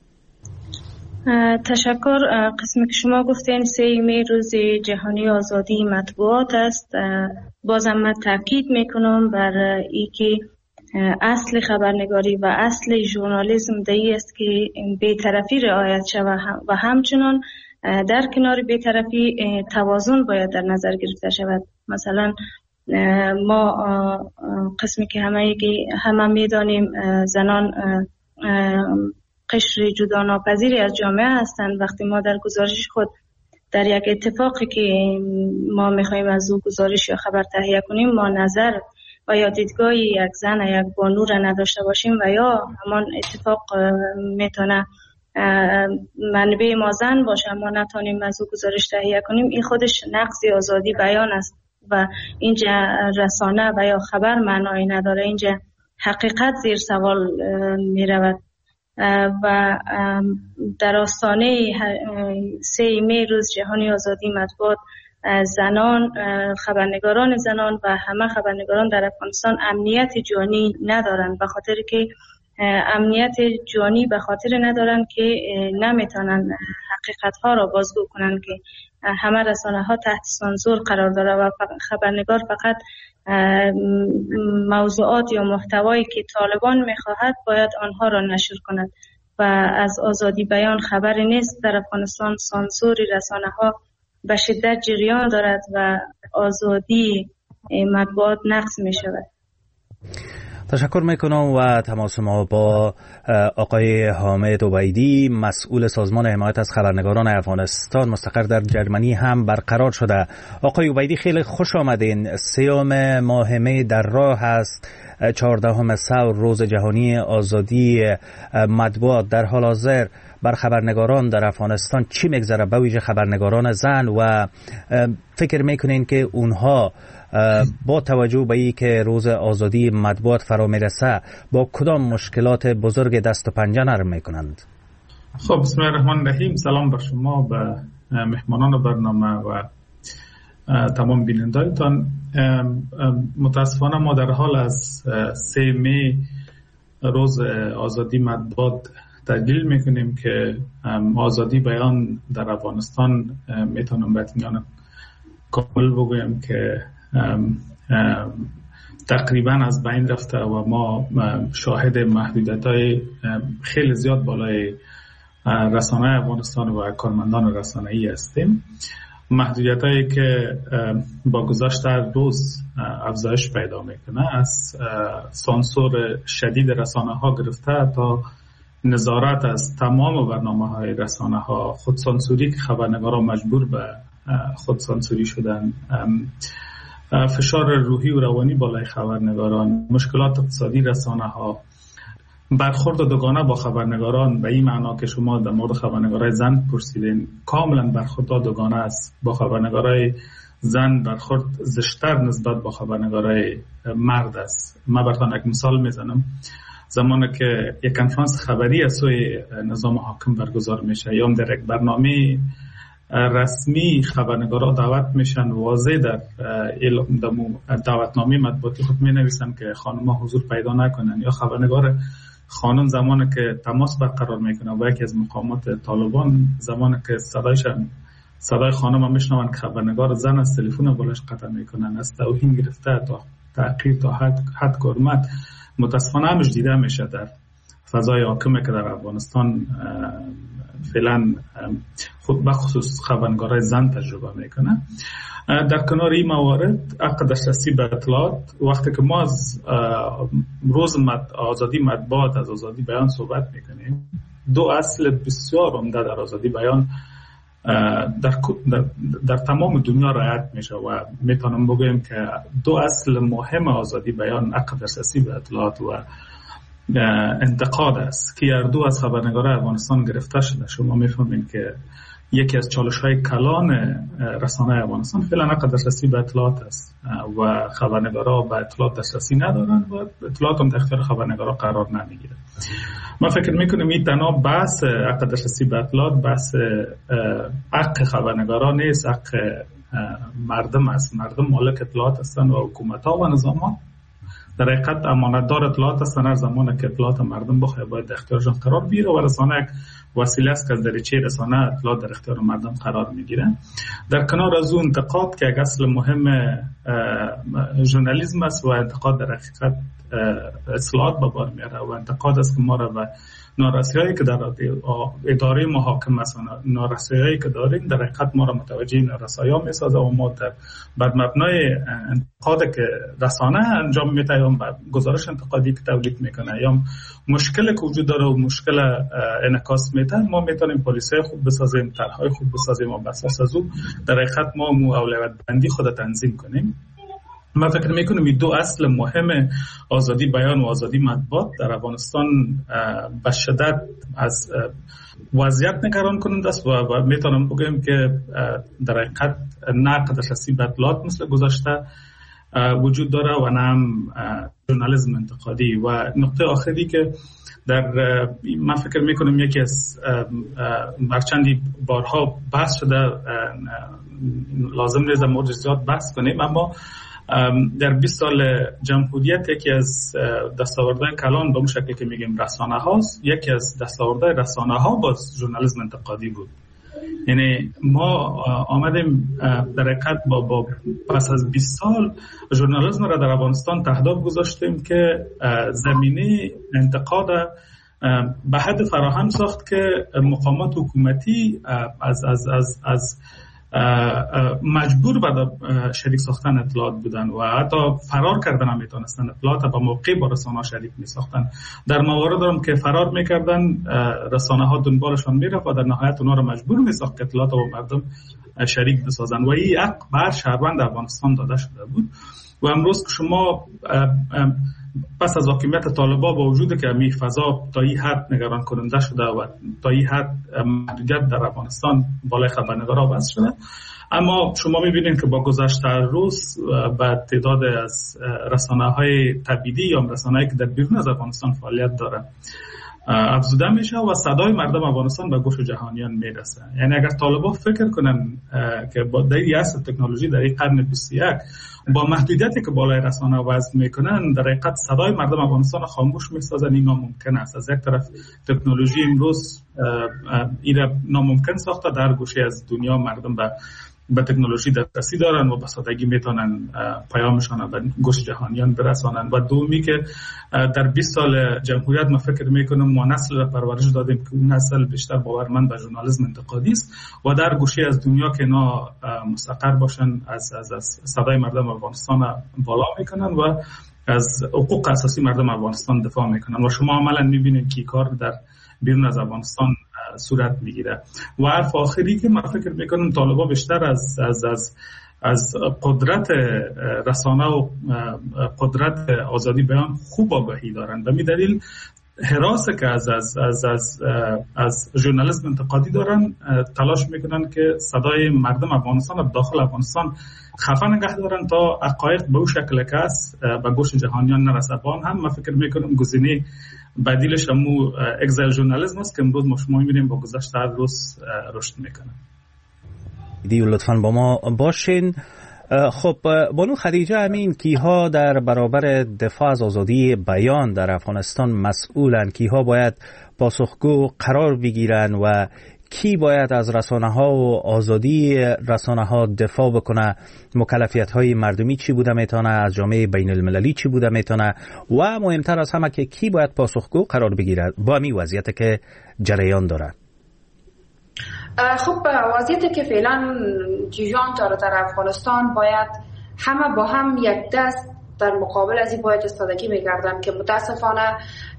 تشکر. قسمی که شما گفتین 3 می روز جهانی آزادی مطبوعات است. بازم من تاکید میکنم بر اینکه اصل خبرنگاری و اصل ژورنالیسم دایی است که بی‌طرفی رعایت شود و همچنان در کنار بی‌طرفی توازن باید در نظر گرفته شود. مثلا ما قسمی که همه میدانیم زنان قشر جدا ناپذیری از جامعه هستند. وقتی ما در گزارش خود در یک اتفاقی که ما میخوایم از او گزارش یا خبر تهیه کنیم ما نظر و یا دیدگاه یک زن یک بانو را نداشته باشیم و یا همان اتفاق میتونه منبع ما زن باشه ما نتونیم از او گزارش تهیه کنیم، این خودش نقض آزادی بیان است و اینجا رسانه و یا خبر معنایی نداره، اینجا حقیقت زیر سوال می رود. و در آستانه 3 می روز جهانی آزادی مطبوعات زنان، خبرنگاران زنان و همه خبرنگاران در افغانستان امنیت جانی ندارند، به خاطر که امنیت جانی به خاطر ندارند که نمیتونن حقیقت ها را بازگو کنند که همه رسانه ها تحت سانسور قرار داره و خبرنگار فقط موضوعات یا محتوایی که طالبان میخواهد باید آنها را نشر کند و از آزادی بیان خبری نیست. در افغانستان سانسور رسانه ها به شدت جریان دارد و آزادی مطبوعات نقض می شود. تشکر میکنم و تماس ما با آقای حامد عبیدی مسئول سازمان حمایت از خبرنگاران افغانستان مستقر در جرمنی هم برقرار شده. آقای عبیدی خیلی خوش آمدین. 3 ماه می در راه است، 14 ثور روز جهانی آزادی مطبوعات. در حال حاضر بر خبرنگاران در افغانستان چی میگذره، به ویژه خبرنگاران زن، و فکر میکنین که اونها با توجه به این که روز آزادی مطبوعات فرا میرسه با کدام مشکلات بزرگ دست و پنجه نرم میکنند؟ خب بسم الله الرحمن الرحیم. سلام بر شما، به مهمانان برنامه و تمام بینندگان. متاسفانه ما در حال از 3 می روز آزادی مطبوعات تجلیل میکنیم که آزادی بیان در افغانستان میتونم به اطمینان کامل بگویم که تقریبا از بین رفته و ما شاهد محدودیت‌های خیلی زیاد بالای رسانه افغانستان و کارمندان رسانه‌ای هستیم. محدودیت‌هایی که با گذشت روز افزایش پیدا میکنه، از سانسور شدید رسانه‌ها گرفته تا نظارت از تمام برنامه‌های رسانه‌ها، خودسانسوری که خبرنگاران مجبور به خودسانسوری شدن، فشار روحی و روانی بالای خبرنگاران، مشکلات اقتصادی رسانه‌ها، برخورد دوگانه با خبرنگاران به این معنا که شما در مورد خبرنگارای زن پرسیدین، کاملا برخورد دوگانه است. با خبرنگارای زن برخورد زشتر نسبت با خبرنگارای مرد است. من براتون یک مثال میزنم. زمانی که یک کنفرانس خبری از سوی نظام حاکم برگزار میشه یا در یک برنامه رسمی خبرنگارا دعوت میشن، واضح در دعوتنامه مطبوعاتی خود می نویسن که خانم‌ها حضور پیدا نکنن، یا خبرنگار خانم زمانی که تماس برقرار میکنه با یکی از مقامات طالبان، زمانی که صدای خانم هم میشنون که خبرنگار زن از تلفن بالش قطع میکنن، از توهین گرفته تا تحقیر تا حد حرمت متاسفانه همش دیده میشه در فضای حاکمه که در افغانستان فعلا خود بخصوص خبرنگارای زن تجربه میکنه. در کنار این موارد حق دسترسی به اطلاعات، وقتی که ما از روز آزادی مطبوعات، از آزادی بیان صحبت میکنیم، دو اصل بسیار عمده در آزادی بیان در تمام دنیا رعایت میشه و میتونم بگویم که دو اصل مهم آزادی بیان حق دسترسی به اطلاعات و انتقاد است که هر دو از خبرنگارای افغانستان گرفته شده. شما میفهمید که یکی از چالش‌های کلان رسانه افغانستان فعلا حق دسترسی به اطلاعات است و خبرنگارا به اطلاعات دسترسی ندارن و اطلاعات هم در اختیار خبرنگارا قرار نمیگیره. من فکر میکنم این تنها بحث حق دسترسی به اطلاعات بحث حق خبرنگارا نیست، حق مردم است. مردم مالک اطلاعات هستند و حکومت‌ها و نظام‌ها در حقیقت امانتدار اطلاعات هستند. هر زمان که اطلاعات مردم بخواه باید در اختیارشان قرار بگیره و رسانه یک وسیله است که از دریچه رسانه اطلاعات در اختیار مردم قرار میگیره. در کنار از اون انتقاد که یک اصل مهم ژورنالیسم است و انتقاد در حقیقت اصلاحات به بار میاره و انتقاد است که ما را به نارسی‌هایی که در اداره محاکم است، نارسی‌هایی که داریم در حقیقت ما را متوجه نارسی‌ها میسازه و ما بر مبنای انتقادی که رسانه انجام میده یا گزارش انتقادی که تولید میکنه یا مشکلی که وجود داره و مشکل انعکاس میده، ما میتونیم پالیسی خوب بسازیم، طرح‌های خوب بسازیم و بر اساس از اون در حقیقت ما اولویت بندی خود تنظیم کنیم. من فکر میکنم این دو اصل مهم آزادی بیان و آزادی مطبوعات در افغانستان به شدت از وضعیت نگران کننده است و میتونم بگم که در حقیقت نه حق دسترسی به اطلاعات مثل گذشته وجود داره و نه هم ژورنالیسم انتقادی. و نقطه آخری که من فکر میکنم یکی از مرچندی بارها بحث شده، لازم نیست مورد زیاد بحث کنیم، اما در 20 سال جمهوریت یکی از دستاوردهای کلان به اون شکلی که میگیم رسانه هاست، یکی از دستاوردهای رسانه ها باز ژورنالیسم انتقادی بود. یعنی ما آمدیم در حقیقت با پس از 20 سال ژورنالیسم را در افغانستان تهداب گذاشتیم که زمینه انتقاد به حد فراهم ساخت که مقامات حکومتی از مجبور به شریک ساختن اطلاعات بودن و حتی فرار کردن هم میتونستن، اطلاعات با موقع با رسانه شریک میساختن. در موارد هم که فرار میکردن رسانه ها دنبالشان میرفت و در نهایت اونا رو مجبور میساخت که اطلاعات با مردم شریک بسازن و این حق بر شهروند افغانستان داده شده بود. و امروز که شما پس از حاکمیت طالبان با وجود که می فضا تا این حد نگران کننده شده و تا این حد محدودیت در افغانستان بالای خبرنگارا بس شده، اما شما میبینید که با گذشت روز با تعداد از رسانه‌های تبعیدی یا رسانه‌ای که در بیرون از افغانستان فعالیت دارن افزوده میشه و صدای مردم افغانستان به گوش جهانیان میرسه. یعنی اگر طالبان فکر کنن که با در اصل تکنولوژی در این قرن 21 با محدودیتی که بالای رسانه وضع میکنن در حقیقت صدای مردم افغانستان خاموش میسازن، این ناممکن است. از یک طرف تکنولوژی امروز این ناممکن ساخته، در گوشه از دنیا مردم به به تکنولوژی دسترسی دارن و به سادگی میتونن پیامشان به گوش جهانیان برسانن. و دومی که در 20 سال جمهوریت ما فکر میکنم ما نسل را پرورش دادیم که اون نسل بیشتر باورمند به ژورنالیسم انتقادی است و در گوشه از دنیا که اینا مستقر باشن از صدای مردم افغانستان بالا میکنن و از حقوق اساسی مردم افغانستان دفاع میکنن و شما عملا میبینید که کار در بیرون از افغانستان صورت میگیره. و حرف آخری که من فکر میکنم طالبا بیشتر از قدرت رسانه و قدرت آزادی بیان خوب آگاهی دارن. به می دلیل حراس که از ژورنالیسم انتقادی دارن تلاش میکنن که صدای مردم افغانستان و داخل افغانستان خفه نگه دارن تا حقایق به اون شکل که است به گوش جهانیان نرسه. با هم من فکر میکنم گزینه بدیلش همون اگزایل ژورنالیسم است که امروز ما شما میبینیم با گذشت هر روز رشد میکنه. لطفاً با ما باشین. خب بانو خدیجه امین، کیها در برابر دفاع از آزادی بیان در افغانستان مسئولن؟ کیها باید پاسخگو قرار بگیرن و کی باید از رسانه ها و آزادی رسانه ها دفاع بکنه؟ مکلفیت های مردمی چی بوده میتونه؟ از جامعه بین المللی چی بوده میتونه؟ و مهمتر از همه که کی باید پاسخگو قرار بگیره با همین وضعیت که جریان داره؟ خب وضعیتی که فعلا جریان داره در افغانستان باید همه با هم یک دست در مقابل از این باید استادگی میگردن که متاسفانه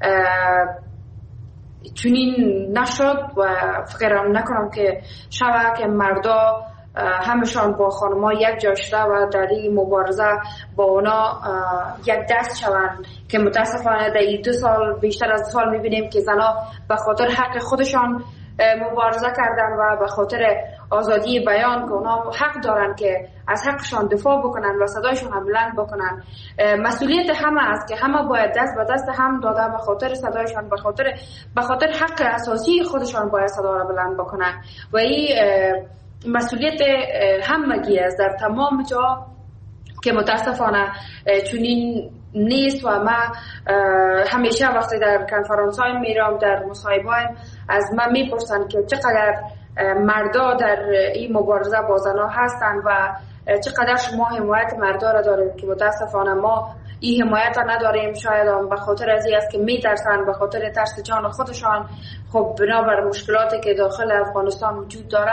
چنین نشد و فکرم نکنم که شبه که مردا همشان با خانم‌ها یک جا شده و در این مبارزه با اونا یک دست شوند که متاسفانه در 2 سال بیشتر از 2 سال میبینیم که زنها به خاطر حق خودشان مبارزه کردن و به خاطر آزادی بیان که اونا حق دارن که از حقشان دفاع بکنن و صدایشون هم بلند بکنن. مسئولیت همه است که همه باید دست به دست هم داده به خاطر صدایشان به خاطر حق اساسی خودشان باید صدا را بلند بکنن و این مسئولیت همگی است در تمام جا که متاسفانه چنین نیست. و ما همیشه وقتی در کنفرانس‌های میرم در مصاحبه‌ام از من میپرسن که چقدر مردا در این مبارزه با زن‌ها هستن و چقدر شما حمایت مردا را دارید که متاسفانه ما این حمایت را نداریم. شاید هم به خاطر از این است که میترسن، به خاطر ترس جان خودشان. خب بنابر مشکلاتی که داخل افغانستان وجود داره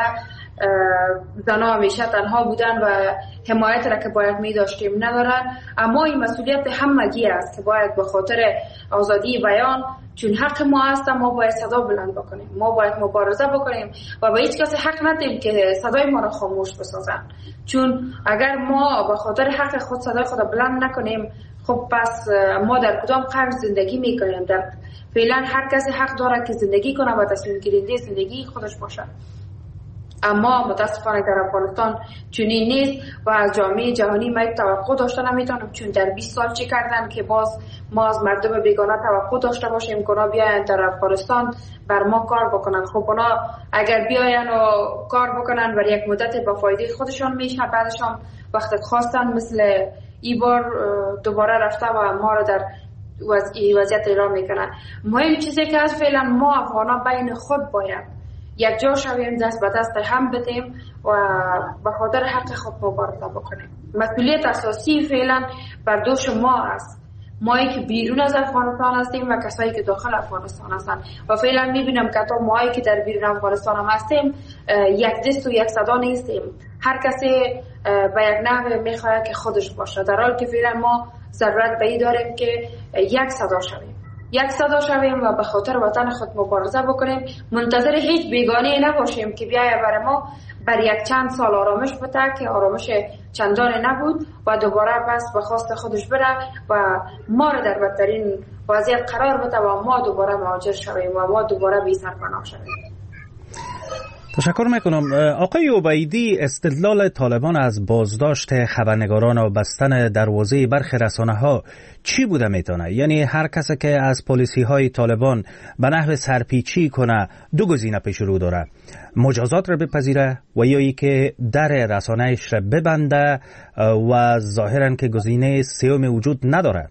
زنها همیشه تنها بودن و حمایت را که باید می داشتیم ندارن. اما این مسئولیت همگی است که باید به خاطر آزادی بیان، چون حق ما است، ما باید صدا بلند بکنیم، ما باید مبارزه بکنیم و به هیچ کسی حق ندیم که صدای ما را خاموش بسازن. چون اگر ما به خاطر حق خود صدای خود بلند نکنیم، خب پس ما در کدام قرن زندگی میکنیم؟ در فعلا هر کسی حق داره که زندگی کنه و تصمیم گیرنده زندگی خودش باشه. اما متاسفانه در افغانستان چنین نیست و از جامعه جهانی ما توقع داشته نمیتونم، چون در 20 سال چی کردن که باز ما از مردم بیگانه توقع داشته باشیم که اونا بیاین در افغانستان بر ما کار بکنن. خب اونا اگر بیاین و کار بکنن بر یک مدت با فایده خودشان میشه، بعدش هم وقتی خواستن مثل ای بار دوباره رفته و ما رو در وضعیت ایران میکنن. مهم چیزی که از فعلا ما افغانا بین خود باید یک جا شویم، دست به دست هم بدیم و به خاطر حق خود مبارزه بکنیم. مسئولیت اساسی فعلا بر دوش ما است، مایی که بیرون از افغانستان هستیم و کسایی که داخل افغانستان هستن. و فعلا میبینم که تا مایی که در بیرون افغانستان هم هستیم یک دست و یک صدا نیستیم، هر کسی به یک نحو میخواد که خودش باشه، در حالی که فعلا ما ضرورت به این داریم که یک صدا شویم و به خاطر وطن خود مبارزه بکنیم. منتظر هیچ بیگانه نباشیم که بیایه برای ما بر یک چند سال آرامش بده که آرامش چندان نبود و دوباره بس به خواست خودش بره و ما رو در بدترین وضعیت قرار بده و ما دوباره مهاجر شویم و ما دوباره بی سرپناه شویم. تشکر میکنم. آقای عبیدی، استدلال طالبان از بازداشت خبرنگاران و بستن دروازه برخی رسانه‌ها چی بوده میتونه؟ یعنی هر کسی که از پالیسی های طالبان به نحو سرپیچی کنه دو گزینه پیش رو داره: مجازات را بپذیره و یا ای که در رسانه‌اش را ببنده و ظاهرا که گزینه سوم وجود نداره.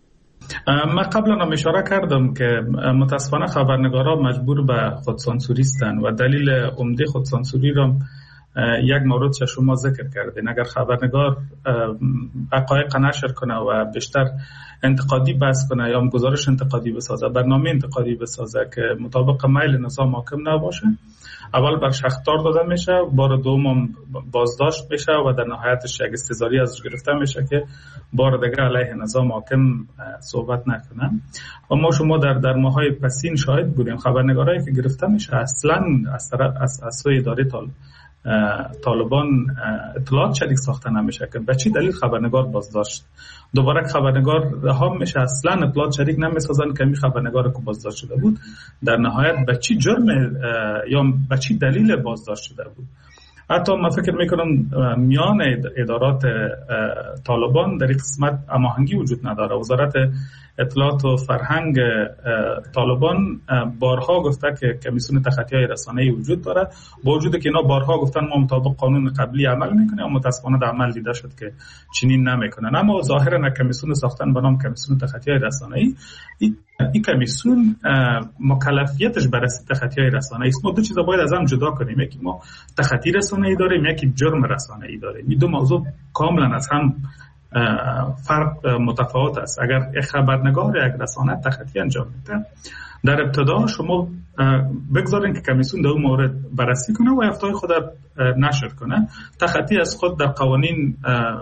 من قبلا هم اشاره کردم که متاسفانه خبرنگارا مجبور به خودسانسوری هستند و دلیل عمده خودسانسوری را یک مورد شما ذکر کردین، اگر خبرنگار حقایق نشر کنه و بیشتر انتقادی بحث کنه یا گزارش انتقادی بسازه، برنامه انتقادی بسازه که مطابق میل نظام حاکم نباشه، اول برش اخطار داده میشه، بار دوم بازداشت میشه و در نهایتش یک استحضاری ازش گرفته میشه که بار دیگه علیه نظام حاکم صحبت نکنه. و ما شما در ماهای پسین شاهد بودیم خبرنگارایی که گرفته میشه اصلا از سوی اداره طالبان اطلاعات شریک ساخته نمیشه که به چی دلیل خبرنگار بازداشت، دوباره خبرنگار رها میشه، اصلا اطلاعات شریک نمیسازن که این خبرنگار که بازداشت شده بود در نهایت به چی جرم یا به چی دلیل بازداشت شده بود. حتی من فکر میکنم میان ادارات طالبان در این قسمت هماهنگی وجود نداره. وزارت اطلاعات و فرهنگ طالبان بارها گفته که کمیسیون تخطی‌های رسانه‌ای وجود داره، با وجودی که اینا بارها گفتن ما مطابق قانون قبلی عمل میکنیم، اما متاسفانه در عمل دیده شد که چنین نمیکنن. اما ظاهرا کمیسیون ساختن به نام کمیسیون تخطی‌های رسانه‌ای، این کمیسیون مکلفیتش بررسی تخطی‌های رسانه‌ای است. ما دو چیز باید از هم جدا کنیم، یکی ما تخطی رسانه‌ای داریم، یکی جرم رسانه‌ای داریم. این دو موضوع کاملا از هم فرق متفاوت است. اگر خبرنگار یک رسانه تخطی انجام میده، در ابتدا شما بگذارین که کمیسیون در اون مورد بررسی کنه و افتای خود نشر کنه. تخطی از خود در قوانین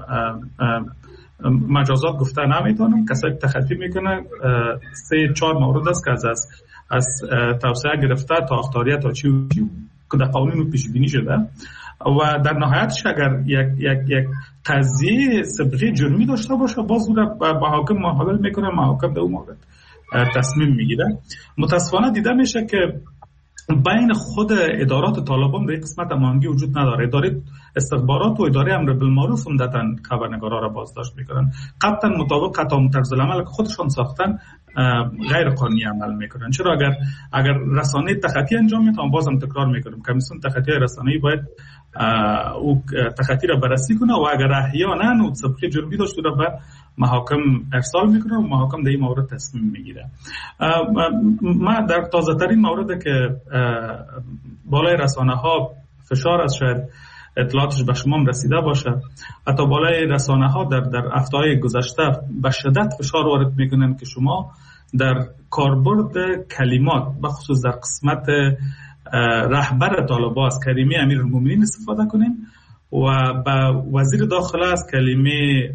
مجازات گفته نمیتونم، کسایی که تخطی میکنه 3-4 مورد است که از توسعه گرفته تا اخطاریه تا چی که در قوانین پیش بینی شده و در نهایتش اگر یک قضیه سابقه جرمی داشته باشه باز با حاکم محاول میکنه، محاکم در اون مورد تصمیم میگیره. متاسفانه دیده میشه که بین خود ادارات طالبان به قسمت هماهنگی وجود نداره. اداره استخبارات و اداره امر بالمعروف عمدتاً خبرنگارا را بازداشت میکنن، قطعا مطابق قطع طرز العمل که خودشان ساختن غیر قانونی عمل میکنن. چرا اگر رسانه تخطی انجام میده، بازم تکرار میکنم کمیسیون تخطی رسانه‌ای باید او تخطی را بررسی کنه و اگر احیانا او سابقه جرمی داشته را به محاکم ارسال میکنه و محاکم در این مورد تصمیم میگیره. ما در تازه ترین مورد که بالای رسانه ها فشار از شاید اطلاعاتش به شما رسیده باشه، حتی بالای رسانه ها در هفته‌های گذشته به شدت فشار وارد میکنن که شما در کاربرد کلمات بخصوص در قسمت رهبر طالبان از کلمه امیرالمومنین استفاده کنین و با وزیر داخله از کلمه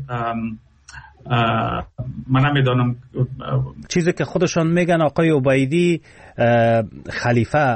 من نمیدانم چیزی که خودشان میگن آقای عبیدی خلیفه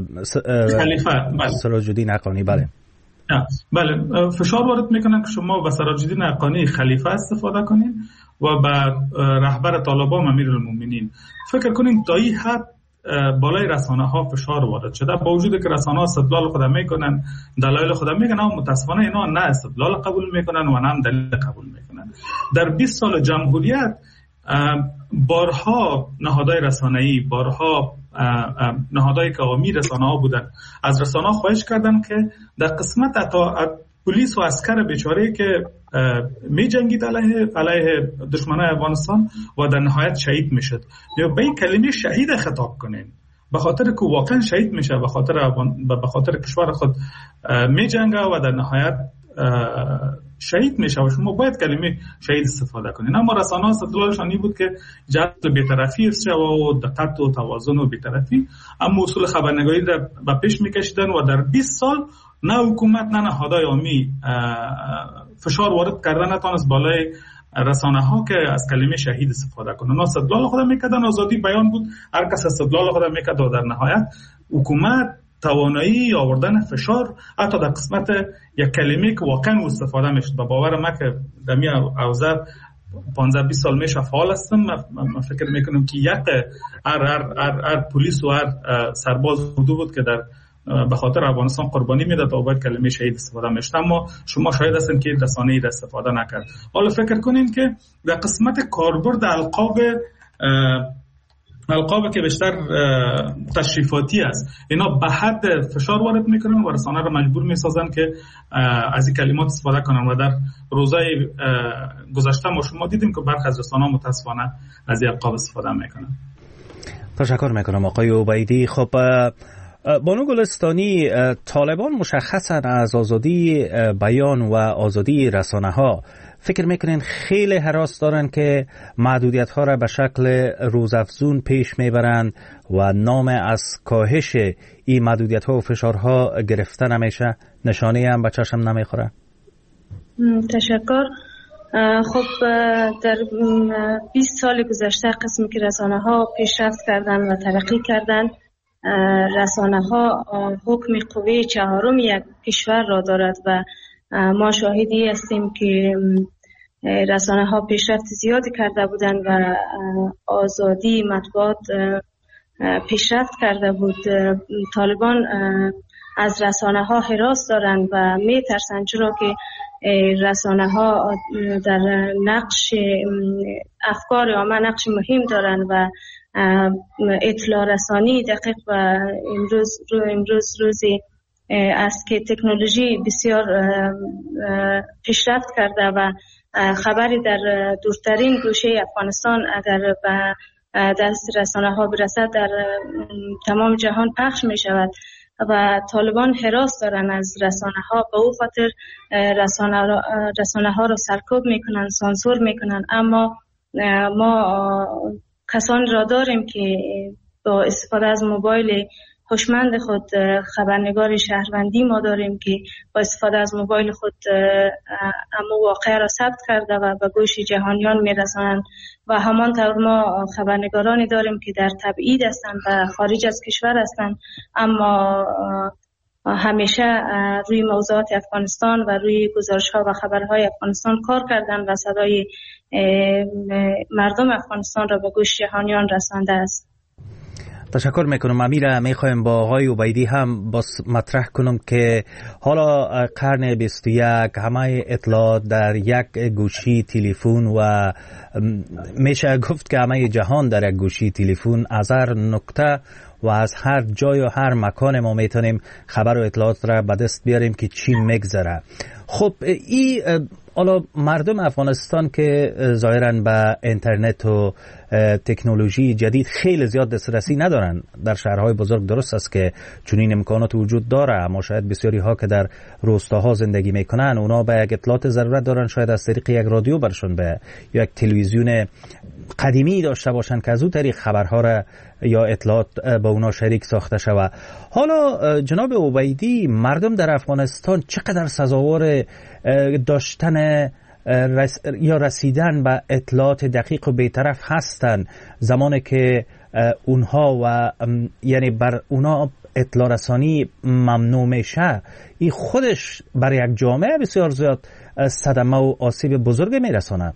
سراج الدین حقانی. بله فشار وارد میکنن که شما به سراج الدین حقانی خلیفه استفاده کنین و به رهبر طالبان امیرالمومنین. فکر کنین تا این حد بالای رسانه ها فشار وارد شده، با وجودی که رسانه ها استدلال خود میکنن، دلایل خود میگن، اما متاسفانه اینا نه استدلال قبول میکنن و نه دلیل قبول میکنن. در 20 سال جمهوریت بارها نهادهای رسانه‌ای، بارها نهادهای که عامی رسانه ها بودن از رسانه ها خواهش کردن که در قسمت پلیس و عسکر بیچاره که می جنگید علیه دشمنای افغانستان و در نهایت شهید میشد، یا به این کلمه شهید خطاب کنین، به خاطر که واقعا شهید میشه، به خاطر کشور خود می جنگه و در نهایت شهید میشه و شما باید کلمه شهید استفاده کنین. اما رسانه ها استدلالشان این بود که جهت بی‌طرفی است و دقت و توازن و بی‌طرفی، اما اصول خبرنگاری را به پیش میکشیدن و در 20 سال نه حکومت نه نهادهای عامی فشار وارد کردن نتونست بالای رسانه ها که از کلمه شهید استفاده کنن. اونا استدلال خود میکردن، آزادی بیان بود، هر کس استدلال خود میکرد و در نهایت حکومت توانایی آوردن فشار حتی در قسمت یک کلمه که واقعا استفاده میشد. با باور ما که در می اوضاع 15-20 سال میشه فعال هستم، من فکر میکنم که یک هر پلیس و هر سرباز بود که در به خاطر افغانستان قربانی میداد تا باید کلمه شهید استفاده میشد، اما شما شاید هستین که رسانه‌ای را استفاده نکرد. حالا فکر کنین که در قسمت کاربرد القاب که بیشتر تشریفاتی است، اینا به حد فشار وارد میکنن و رسانه را مجبور میسازن که از این کلمات استفاده کنن و در روزهای گذشته ما شما دیدیم که برخی از رسانه‌ها متاسفانه از این القاب استفاده میکنن. تشکر میکنم آقای عبیدی. خب بانو گلستانی، طالبان مشخصا از آزادی بیان و آزادی رسانه ها فکر میکنین خیلی هراس دارن که محدودیت ها را به شکل روزافزون پیش میبرند و نام از کاهش این محدودیت ها و فشارها گرفته نمیشه، نشانه هم به چشم نمیخوره؟ تشکر. خب در 20 سال گذشته قسمی که رسانه ها پیشرفت کردن و ترقی کردن، رسانه ها حکم قوه چهارم یک کشور را دارد و ما شاهدی هستیم که رسانه ها پیشرفت زیادی کرده بودند و آزادی مطبوعات پیشرفت کرده بود. طالبان از رسانه ها هراس دارند و می ترسند، چرا که رسانه ها در نقش افکار عامه نقش مهم دارند و اطلاع رسانی دقیق و امروز روزی است که تکنولوژی بسیار پیشرفت کرده و خبری در دورترین گوشه افغانستان اگر به دست رسانه ها برسد در تمام جهان پخش می شود و طالبان هراس دارن از رسانه ها، به او خاطر رسانه ها را سرکوب میکنن، سانسور میکنن. اما ما کسان را داریم که با استفاده از موبایل هوشمند خود، خبرنگار شهروندی ما داریم که با استفاده از موبایل خود اما واقعه را ثبت کرده و به گوش جهانیان میرسانند و همانطور ما خبرنگارانی داریم که در تبعید هستند و خارج از کشور هستند، اما همیشه روی موضوعات افغانستان و روی گزارش‌ها و خبرهای افغانستان کار کردن و صدای مردم افغانستان را به گوش جهانیان رسانده است. تشکر میکنم. امیر، میخوایم با آقای عبیدی هم باز مطرح کنم که حالا قرن 21 همه اطلاعات در یک گوشی تلفن و میشه گفت که همه جهان در یک گوشی تلفن، از هر نقطه و از هر جای و هر مکان ما میتونیم خبر و اطلاعات را به دست بیاریم که چی میگذره. خب این حالا مردم افغانستان که ظاهراً به اینترنت و تکنولوژی جدید خیلی زیاد دسترسی ندارن. در شهرهای بزرگ درست است که چنین امکانات وجود داره، اما شاید بسیاری ها که در روستاها زندگی میکنن اونا به یک اطلاعات ضرورت دارن، شاید از طریق یک رادیو برشون به یک تلویزیون قدیمی داشته باشن که از اون طریق خبرها را یا اطلاعات با اونا شریک ساخته شود. حالا جناب عبیدی، مردم در افغانستان چقدر سزاوار داشتن یا رسیدن به اطلاعات دقیق و بی‌طرف هستند زمانی که اونها و یعنی بر اونا اطلاع رسانی ممنوع میشه؟ این خودش برای یک جامعه بسیار زیاد صدمه و آسیب بزرگ میرسونه.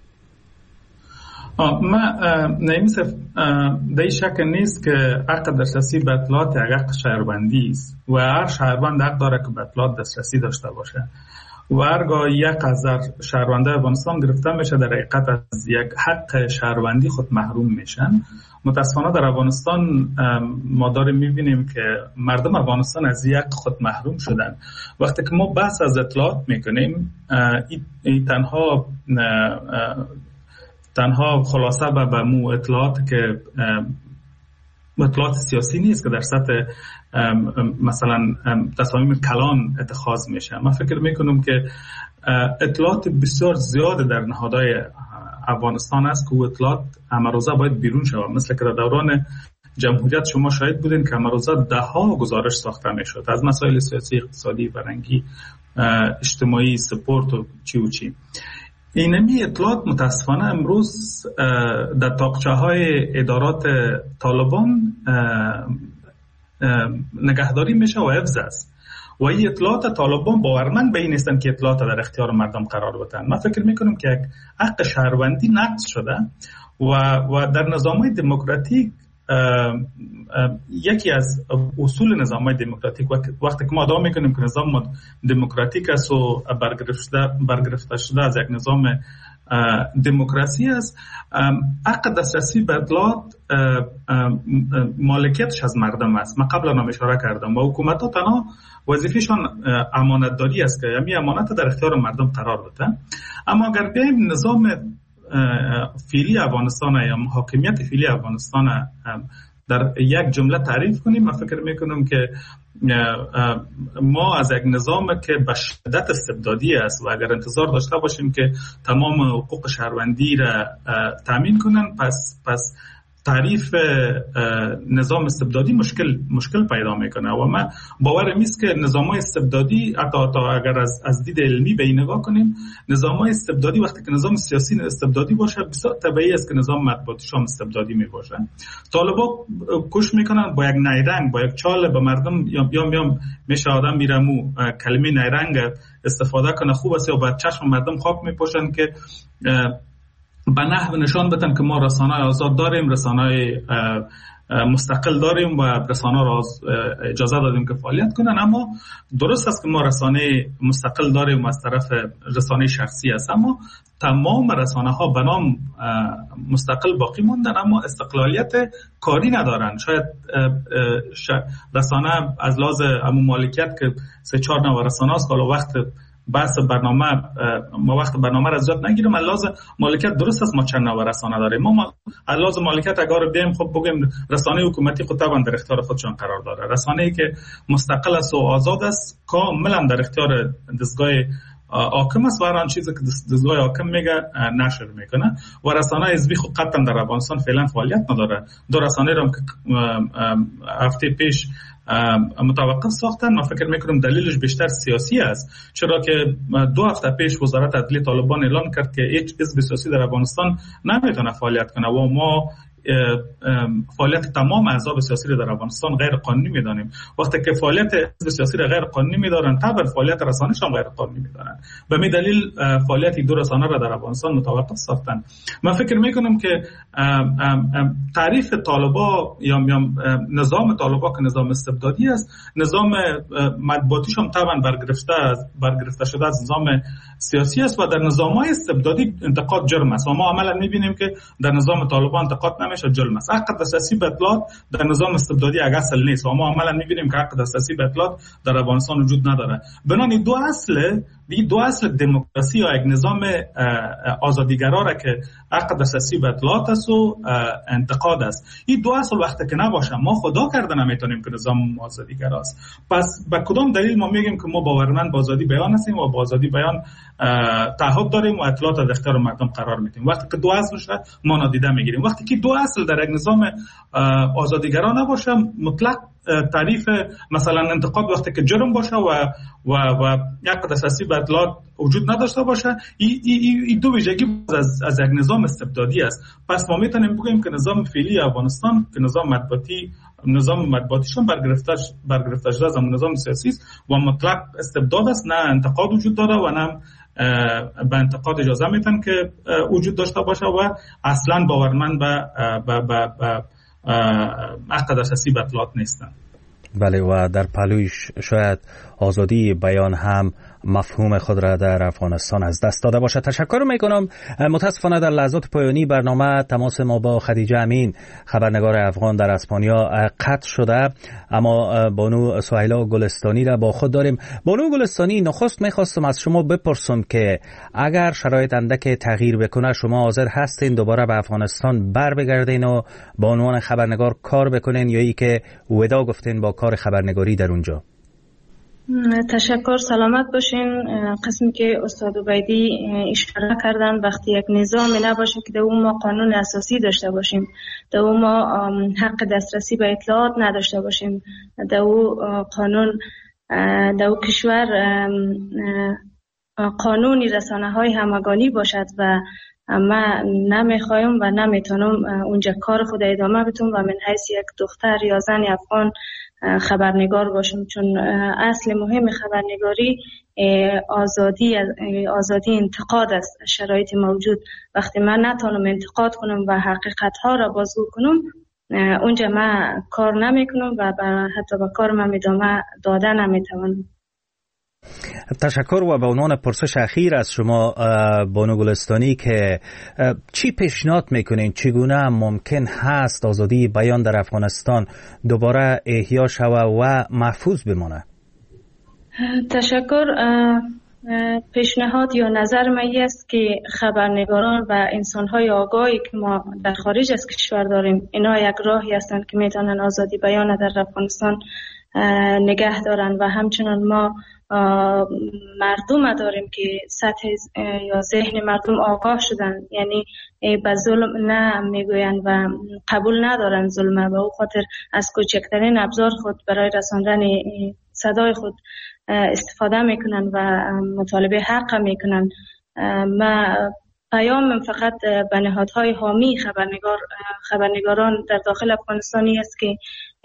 ما نمی‌صف در شک نیست که حق دسترسی به اطلاعات حق شهروندی است و هر شهروند حق داره که به اطلاعات دسترسی داشته باشه و هرگاه یک هزار شهرونده افغانستان گرفته میشه در حقیقت از یک حق شهروندی خود محروم میشن. متاسفانه در افغانستان ما داریم میبینیم که مردم افغانستان از یک خود محروم شدن. وقتی که ما بحث از اطلاعات میکنیم این تنها خلاصه به مو اطلاعات که اطلاعات سیاسی نیست که در سطح مثلا تصامیم کلان اتخاذ میشه. من فکر میکنم که اطلاعات بسیار زیاد در نهادهای افغانستان است که اطلاعات امروزه باید بیرون شود. مثل که در دوران جمهوریت شما شاهد بودین که امروزه ده ها گزارش ساخته میشد از مسائل سیاسی، اقتصادی، فرهنگی، اجتماعی، سپورت و چی. اینمی اطلاعات متاسفانه امروز در تاقچه های ادارات طالبان نگهداری میشه و حفظ است و این اطلاعات طالبان باورمند به این نیستند که اطلاعات در اختیار مردم قرار بدن. من فکر میکنم که حق شهروندی نقض شده و در نظام‌های دموکراتیک یکی از اصول نظام‌های دموکراتیک وقتی که ما ادعا میکنیم که نظام دموکراتیک است و برگرفته شده از یک نظام دموکراسی است، حق دسترسی به اطلاعات مالکیتش از مردم است. من قبلا هم اشاره کردم و حکومت‌ها تنها وظیفه‌شان امانتداری است که همین امانت در اختیار مردم قرار بدن. اما اگر بیایم نظام فعلی افغانستان یا حاکمیت فعلی افغانستان در یک جمله تعریف کنیم، من فکر میکنم که ما از یک نظام که به شدت استبدادی است و اگر انتظار داشته باشیم که تمام حقوق شهروندی را تامین کنن، پس تعریف نظام استبدادی مشکل پیدا میکنه و من باورم است که نظام‌های استبدادی حتی اگر از دید علمی به این نگاه کنیم، نظام‌های استبدادی وقتی که نظام سیاسی استبدادی باشه بسیار طبیعی است که نظام مطبوعاتیش هم استبدادی میباشه. طالبا کوشش میکنن با یک نیرنگ، با یک چاله به مردم یا میشه آدم میرمو کلمه نیرنگ استفاده کنه خوب است یا بعد چشم مردم خاک میپوشن که به نحو نشان بدن که ما رسانه آزاد داریم، رسانه مستقل داریم و رسانه را اجازه دادیم که فعالیت کنن. اما درست است که ما رسانه مستقل داریم و از طرف رسانه شخصی است، اما تمام رسانه ها به نام مستقل باقی موندن اما استقلالیت کاری ندارن. شاید رسانه از لحاظ مالکیت که 3-4 نوع رسانه است، حالا وقت بحث وقت برنامه را زیاد نگیرم، از مالکیت درست است ما چند نوع رسانه داریم. ما از مالکیت اگر بیم خب بگیم رسانه حکومتی خود طبعا در اختیار خودشان قرار داره، رسانه‌ای که مستقل است و آزاد است کاملا در اختیار دستگاه حاکم است و هر آن چیزی که دستگاه حاکم میگه نشر میکنه و رسانه حزبی خود قطعا در افغانستان فعلا فعالیت نداره. دو رسانه را که هفته پیش متوقف ساختن، من فکر میکنم دلیلش بیشتر سیاسی است، چرا که 2 هفته پیش وزارت عدلیه طالبان اعلان کرد که هیچ حزب سیاسی در افغانستان نمیتونه فعالیت کنه و ما فعالیت تمام احزاب سیاسی را در افغانستان غیر قانونی میدانیم. وقتی که فعالیت حزب سیاسی را غیر قانونی میدارن، طبعا فعالیت رسانه‌ش هم غیر قانونی میدارن. به می دلیل فعالیت 2 رسانه را در افغانستان متوقف ساختن. من فکر میکنم که تعریف طالبا یا نظام طالبا که نظام استبدادی است، نظام مطبوعاتیش هم طبعا برگرفته شده از نظام سیاسی است و در نظام‌های استبدادی انتقاد جرم است و ما عملا میبینیم که در نظام طالبان انتقاد نمیشه، جرم است. حق دسترسی به اطلاعات در نظام استبدادی اگه اصل نیست و ما عملا میبینیم که حق دسترسی به اطلاعات در افغانستان وجود نداره. بنابراین دو اصل دموکراسی یا یک نظام آزادیگرا را که حق دسترسی به اطلاعات است و انتقاد است، این دو اصل وقتی که نباشه ما خدا کرده نمیتونیم که نظام آزادیگرا است. پس به کدام دلیل ما میگیم که ما باورمند با آزادی بیان هستیم و با آزادی بیان تعهد داریم و اطلاعات در اختیار مردم قرار میدیم، وقتی که دو اصلش ما نادیده میگیریم؟ وقتی که دو اصل در یک نظام آزادیگرا نباشه، مطلق تعریف مثلا انتقاد وقتی که جرم باشه و یک دسترسی به اطلاعات وجود نداشته باشه، این دو ویژگی از یک نظام استبدادی است. پس ما میتونیم بگیم که نظام فعلی افغانستان که نظام مطبوعاتیشون برگرفته شده از نظام سیاسی است و مطلق استبداد است، نه انتقاد وجود داره و نه به انتقاد اجازه میتن که وجود داشته باشه و اصلا باورمند به حق دسترسی به اطلاعات نیستن. بله، و در پهلویش شاید آزادی بیان هم مفهوم خود را در افغانستان از دست داده باشد. تشکر میکنم. متاسفانه در لحظات پایانی برنامه تماس ما با خدیجه امین خبرنگار افغان در اسپانیا قطع شده، اما بانو سهیلا گلستانی را با خود داریم. بانو گلستانی، نخست میخواستم از شما بپرسم که اگر شرایط اندک تغییر بکنه شما حاضر هستین دوباره به افغانستان بر بگردین و با عنوان خبرنگار کار بکنین یا ای که ودا گفتین با کار خبرنگاری در اونجا؟ تشکر، سلامت باشین. قسمی که استاد عبیدی اشاره کردن، وقتی یک نظامی نباشه که در اون ما قانون اساسی داشته باشیم، در اون ما حق دسترسی به اطلاعات نداشته باشیم، در اون قانون در اون کشور قانونی رسانه های همگانی باشد و من نمیخوایم و نمیتونم اونجا کار خود ادامه بدم و من حیث یک دختر یا زن افغان خبرنگار باشم، چون اصل مهم خبرنگاری آزادی انتقاد است. شرایط موجود وقتی من نتونم انتقاد کنم و حقیقت ها را بازگو کنم، اونجا من کار نمیکنم و حتی به کار من ادامه داده نمیتونم. تشکر. و به عنوان پرسش اخیر از شما بانو گلستانی که چی پیشنهاد میکنین، چگونه ممکن هست آزادی بیان در افغانستان دوباره احیا شود و محفوظ بمانه؟ تشکر. پیشنهاد یا نظر من است که خبرنگاران و انسان‌های آگاهی که ما در خارج از کشور داریم، اینا یک راهی هستند که میتونن آزادی بیان در افغانستان نگه دارن و همچنان ما مردم داریم که سطح یا ذهن مردم آگاه شدن، یعنی به ظلم نه میگوین و قبول ندارن ظلم، و او خاطر از کوچکترین ابزار خود برای رساندن صدای خود استفاده میکنن و مطالبه حق میکنن. ما پیام فقط به نهادهای حامی خبرنگاران در داخل افغانستانی است که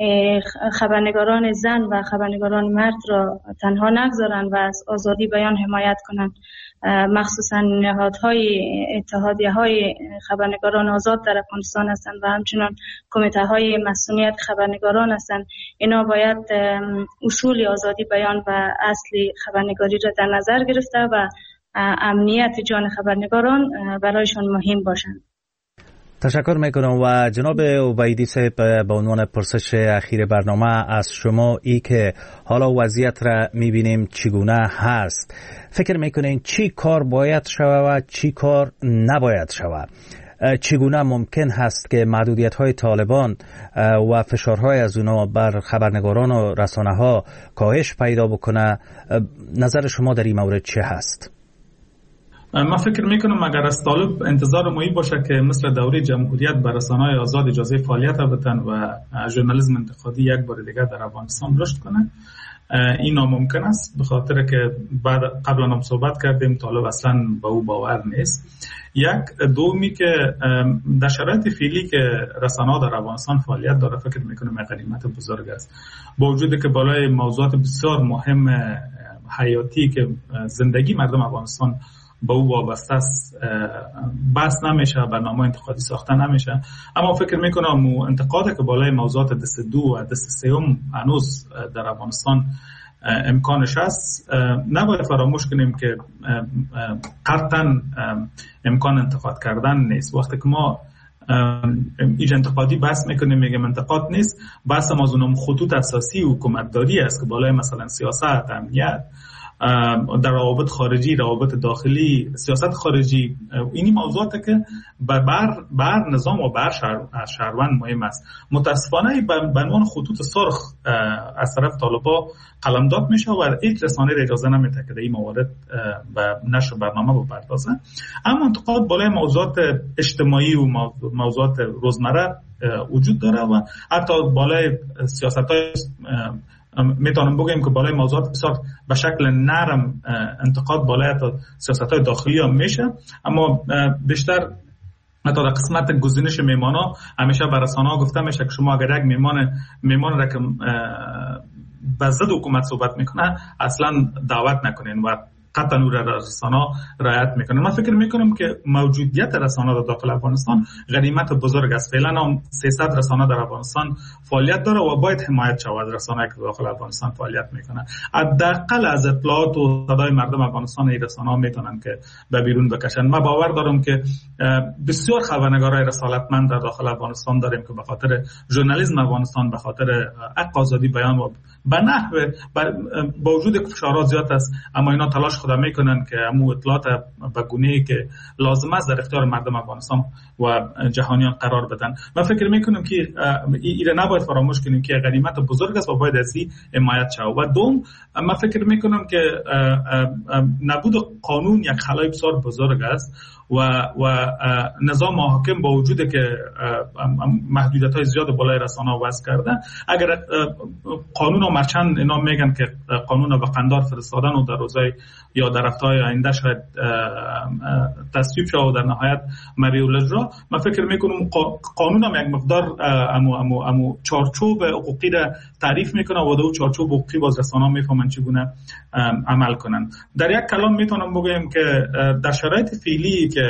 خبرنگاران زن و خبرنگاران مرد را تنها نگذارند و از آزادی بیان حمایت کنند. مخصوصا نهادهای اتحادیه های خبرنگاران آزاد در افغانستان هستند و همچنان کمیته های مسئولیت خبرنگاران هستند. اینا باید اصول آزادی بیان و اصل خبرنگاری را در نظر گرفته و امنیت جان خبرنگاران برایشان مهم باشند. تشکر میکنم. و جناب عبیدی صاحب، به عنوان پرسش اخیر برنامه از شما ای که حالا وضعیت را میبینیم چگونه هست، فکر میکنین چی کار باید شود و چی کار نباید شود؟ چگونه ممکن هست که محدودیت های طالبان و فشارهای از اونا بر خبرنگاران و رسانه ها کاهش پیدا بکنه؟ نظر شما در این مورد چه هست؟ من فکر میکنم اگر از طالب انتظار مایی باشه که مثل دوره جمهوریت بر رسانه‌های آزاد اجازه فعالیت بدن و ژورنالیسم انتقادی یک بار دیگه در افغانستان رشد کنه، این ناممکن است، به خاطر که قبلا هم صحبت کردیم طالب اصلا به او باور نیست. یک دومی که در شرایط فعلی که رسانه‌ها در افغانستان فعالیت داره، فکر میکنم غنیمت بزرگ است، با وجودی که بالای موضوعات بسیار مهم حیاتی که زندگی مردم افغانستان با او وابسته است بحث نمیشه، برنامه انتقادی ساخته نمیشه. اما فکر میکنم انتقادی که بالای موضوعات دست دو و دست سوم هنوز در افغانستان امکانش هست، نباید فراموش کنیم که قطعا امکان انتقاد کردن نیست. وقتی که ما ایج انتقادی بحث میکنیم میگم انتقاد نیست، بحث ما از اونم خطوط اساسی حکومتداری است که بالای مثلا سیاست، امنیت، در روابط خارجی، روابط داخلی، سیاست خارجی، اینی موضوعاتی که بر نظام و بر شهروند مهم است. متاسفانه به عنوان خطوط سرخ از طرف طالبا قلمداد میشه و هیچ رسانه را اجازه نمیده که این موارد به نشر برنامه بپردازه. اما انتقاد بالای موضوعات اجتماعی و موضوعات روزمره وجود داره و حتی بالای سیاست‌های میتونم بگم که بالای موضوعات بسیار به شکل نرم انتقاد بالای سیاست‌های داخلی هم میشه. اما بیشتر حتی در قسمت گزینش میمانا همیشه به رسانه‌ها گفته میشه که شما اگر یک میمان را که به ضد حکومت صحبت میکنه اصلا دعوت نکنین و قطعا او را رسانه‌ها رعایت میکنن. من فکر میکنم که موجودیت رسانه‌ها در داخل افغانستان غنیمت بزرگ است. فعلا هم 300 رسانه در افغانستان فعالیت داره و باید حمایت شود. رسانه‌ای که داخل افغانستان فعالیت میکنه حداقل از اطلاعات و صدای مردم افغانستان این رسانه‌ها میتونن که به بیرون بکشن. من باور دارم که بسیار خبرنگارای رسالتمند در داخل افغانستان داریم که به خاطر ژورنالیسم افغانستان، به خاطر حق آزادی بیان و به نحو با وجود فشارات زیاد است، اما اینا تلاش خود میکنن که امو اطلاعات به گونه‌ای که لازم است در اختیار مردم افغانستان و جهانیان قرار بدن. من فکر میکنم که این نباید فراموش کنیم که غنیمت بزرگ است و باید از این حمایت شود. و دوم، من فکر میکنم که نبود قانون یک خلای بسیار بزرگ است و نظام حاکم با وجودی که محدودیت‌های زیاد بالای رسانه‌ها وضع کرده، اگر قانون و مرچند اینا میگن که قانون به قندار فرستادن و در روزهای یا در هفته‌های آینده شاید تصویب شود و در نهایت مری الاجرا، من فکر میکنم قانون هم یک مقدار امو چارچوب حقوقی را تعریف میکنه و در چارچوب حقوقی باز رسانه‌ها میفهمن چگونه عمل کنن. در یک کلام میتونم بگم که در شرایط فعلی که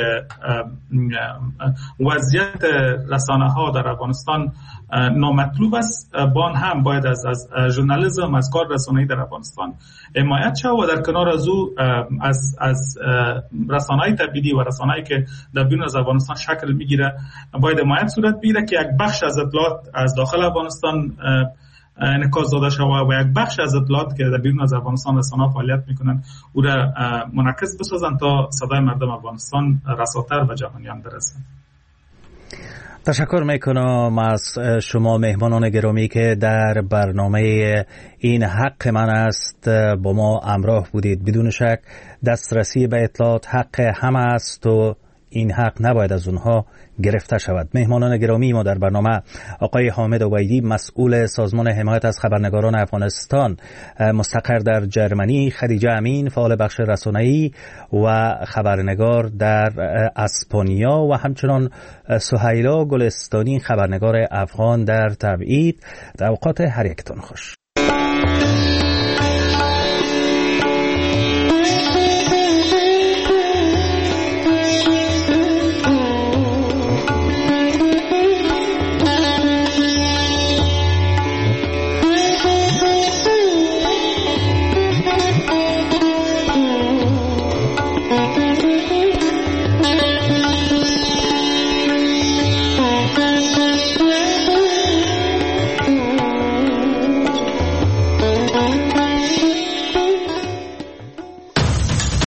وضعیت رسانه‌ها در افغانستان نامطلوب است، بان هم باید از ژورنالیسم، از کار رسانه‌ای در افغانستان حمایت شود و در کنار از او از رسانه‌های تبلیغی و رسانه‌ای که در بیرون از افغانستان شکل میگیره باید حمایت صورت بگیره که یک بخش از اطلاعات از داخل افغانستان انعکاس داده شود و یک بخش از اطلاعات که در بیرون از افغانستان رسانه‌ها فعالیت میکنن او را منعکس بسازند تا صدای مردم افغانستان رساتر و جهانیان برسند. تشکر میکنم از شما مهمانان گرامی که در برنامه این حق من است با ما همراه بودید. بدون شک دسترسی به اطلاعات حق همه است و این حق نباید از اونها گرفته شود. مهمانان گرامی ما در برنامه آقای حامد اویدی، مسئول سازمان حمایت از خبرنگاران افغانستان مستقر در جرمنی، خدیجه امین فعال بخش رسانه‌ای و خبرنگار در اسپانیا و همچنان سهیلا گلستانی خبرنگار افغان در تبعید. اوقات هر یکتون خوش.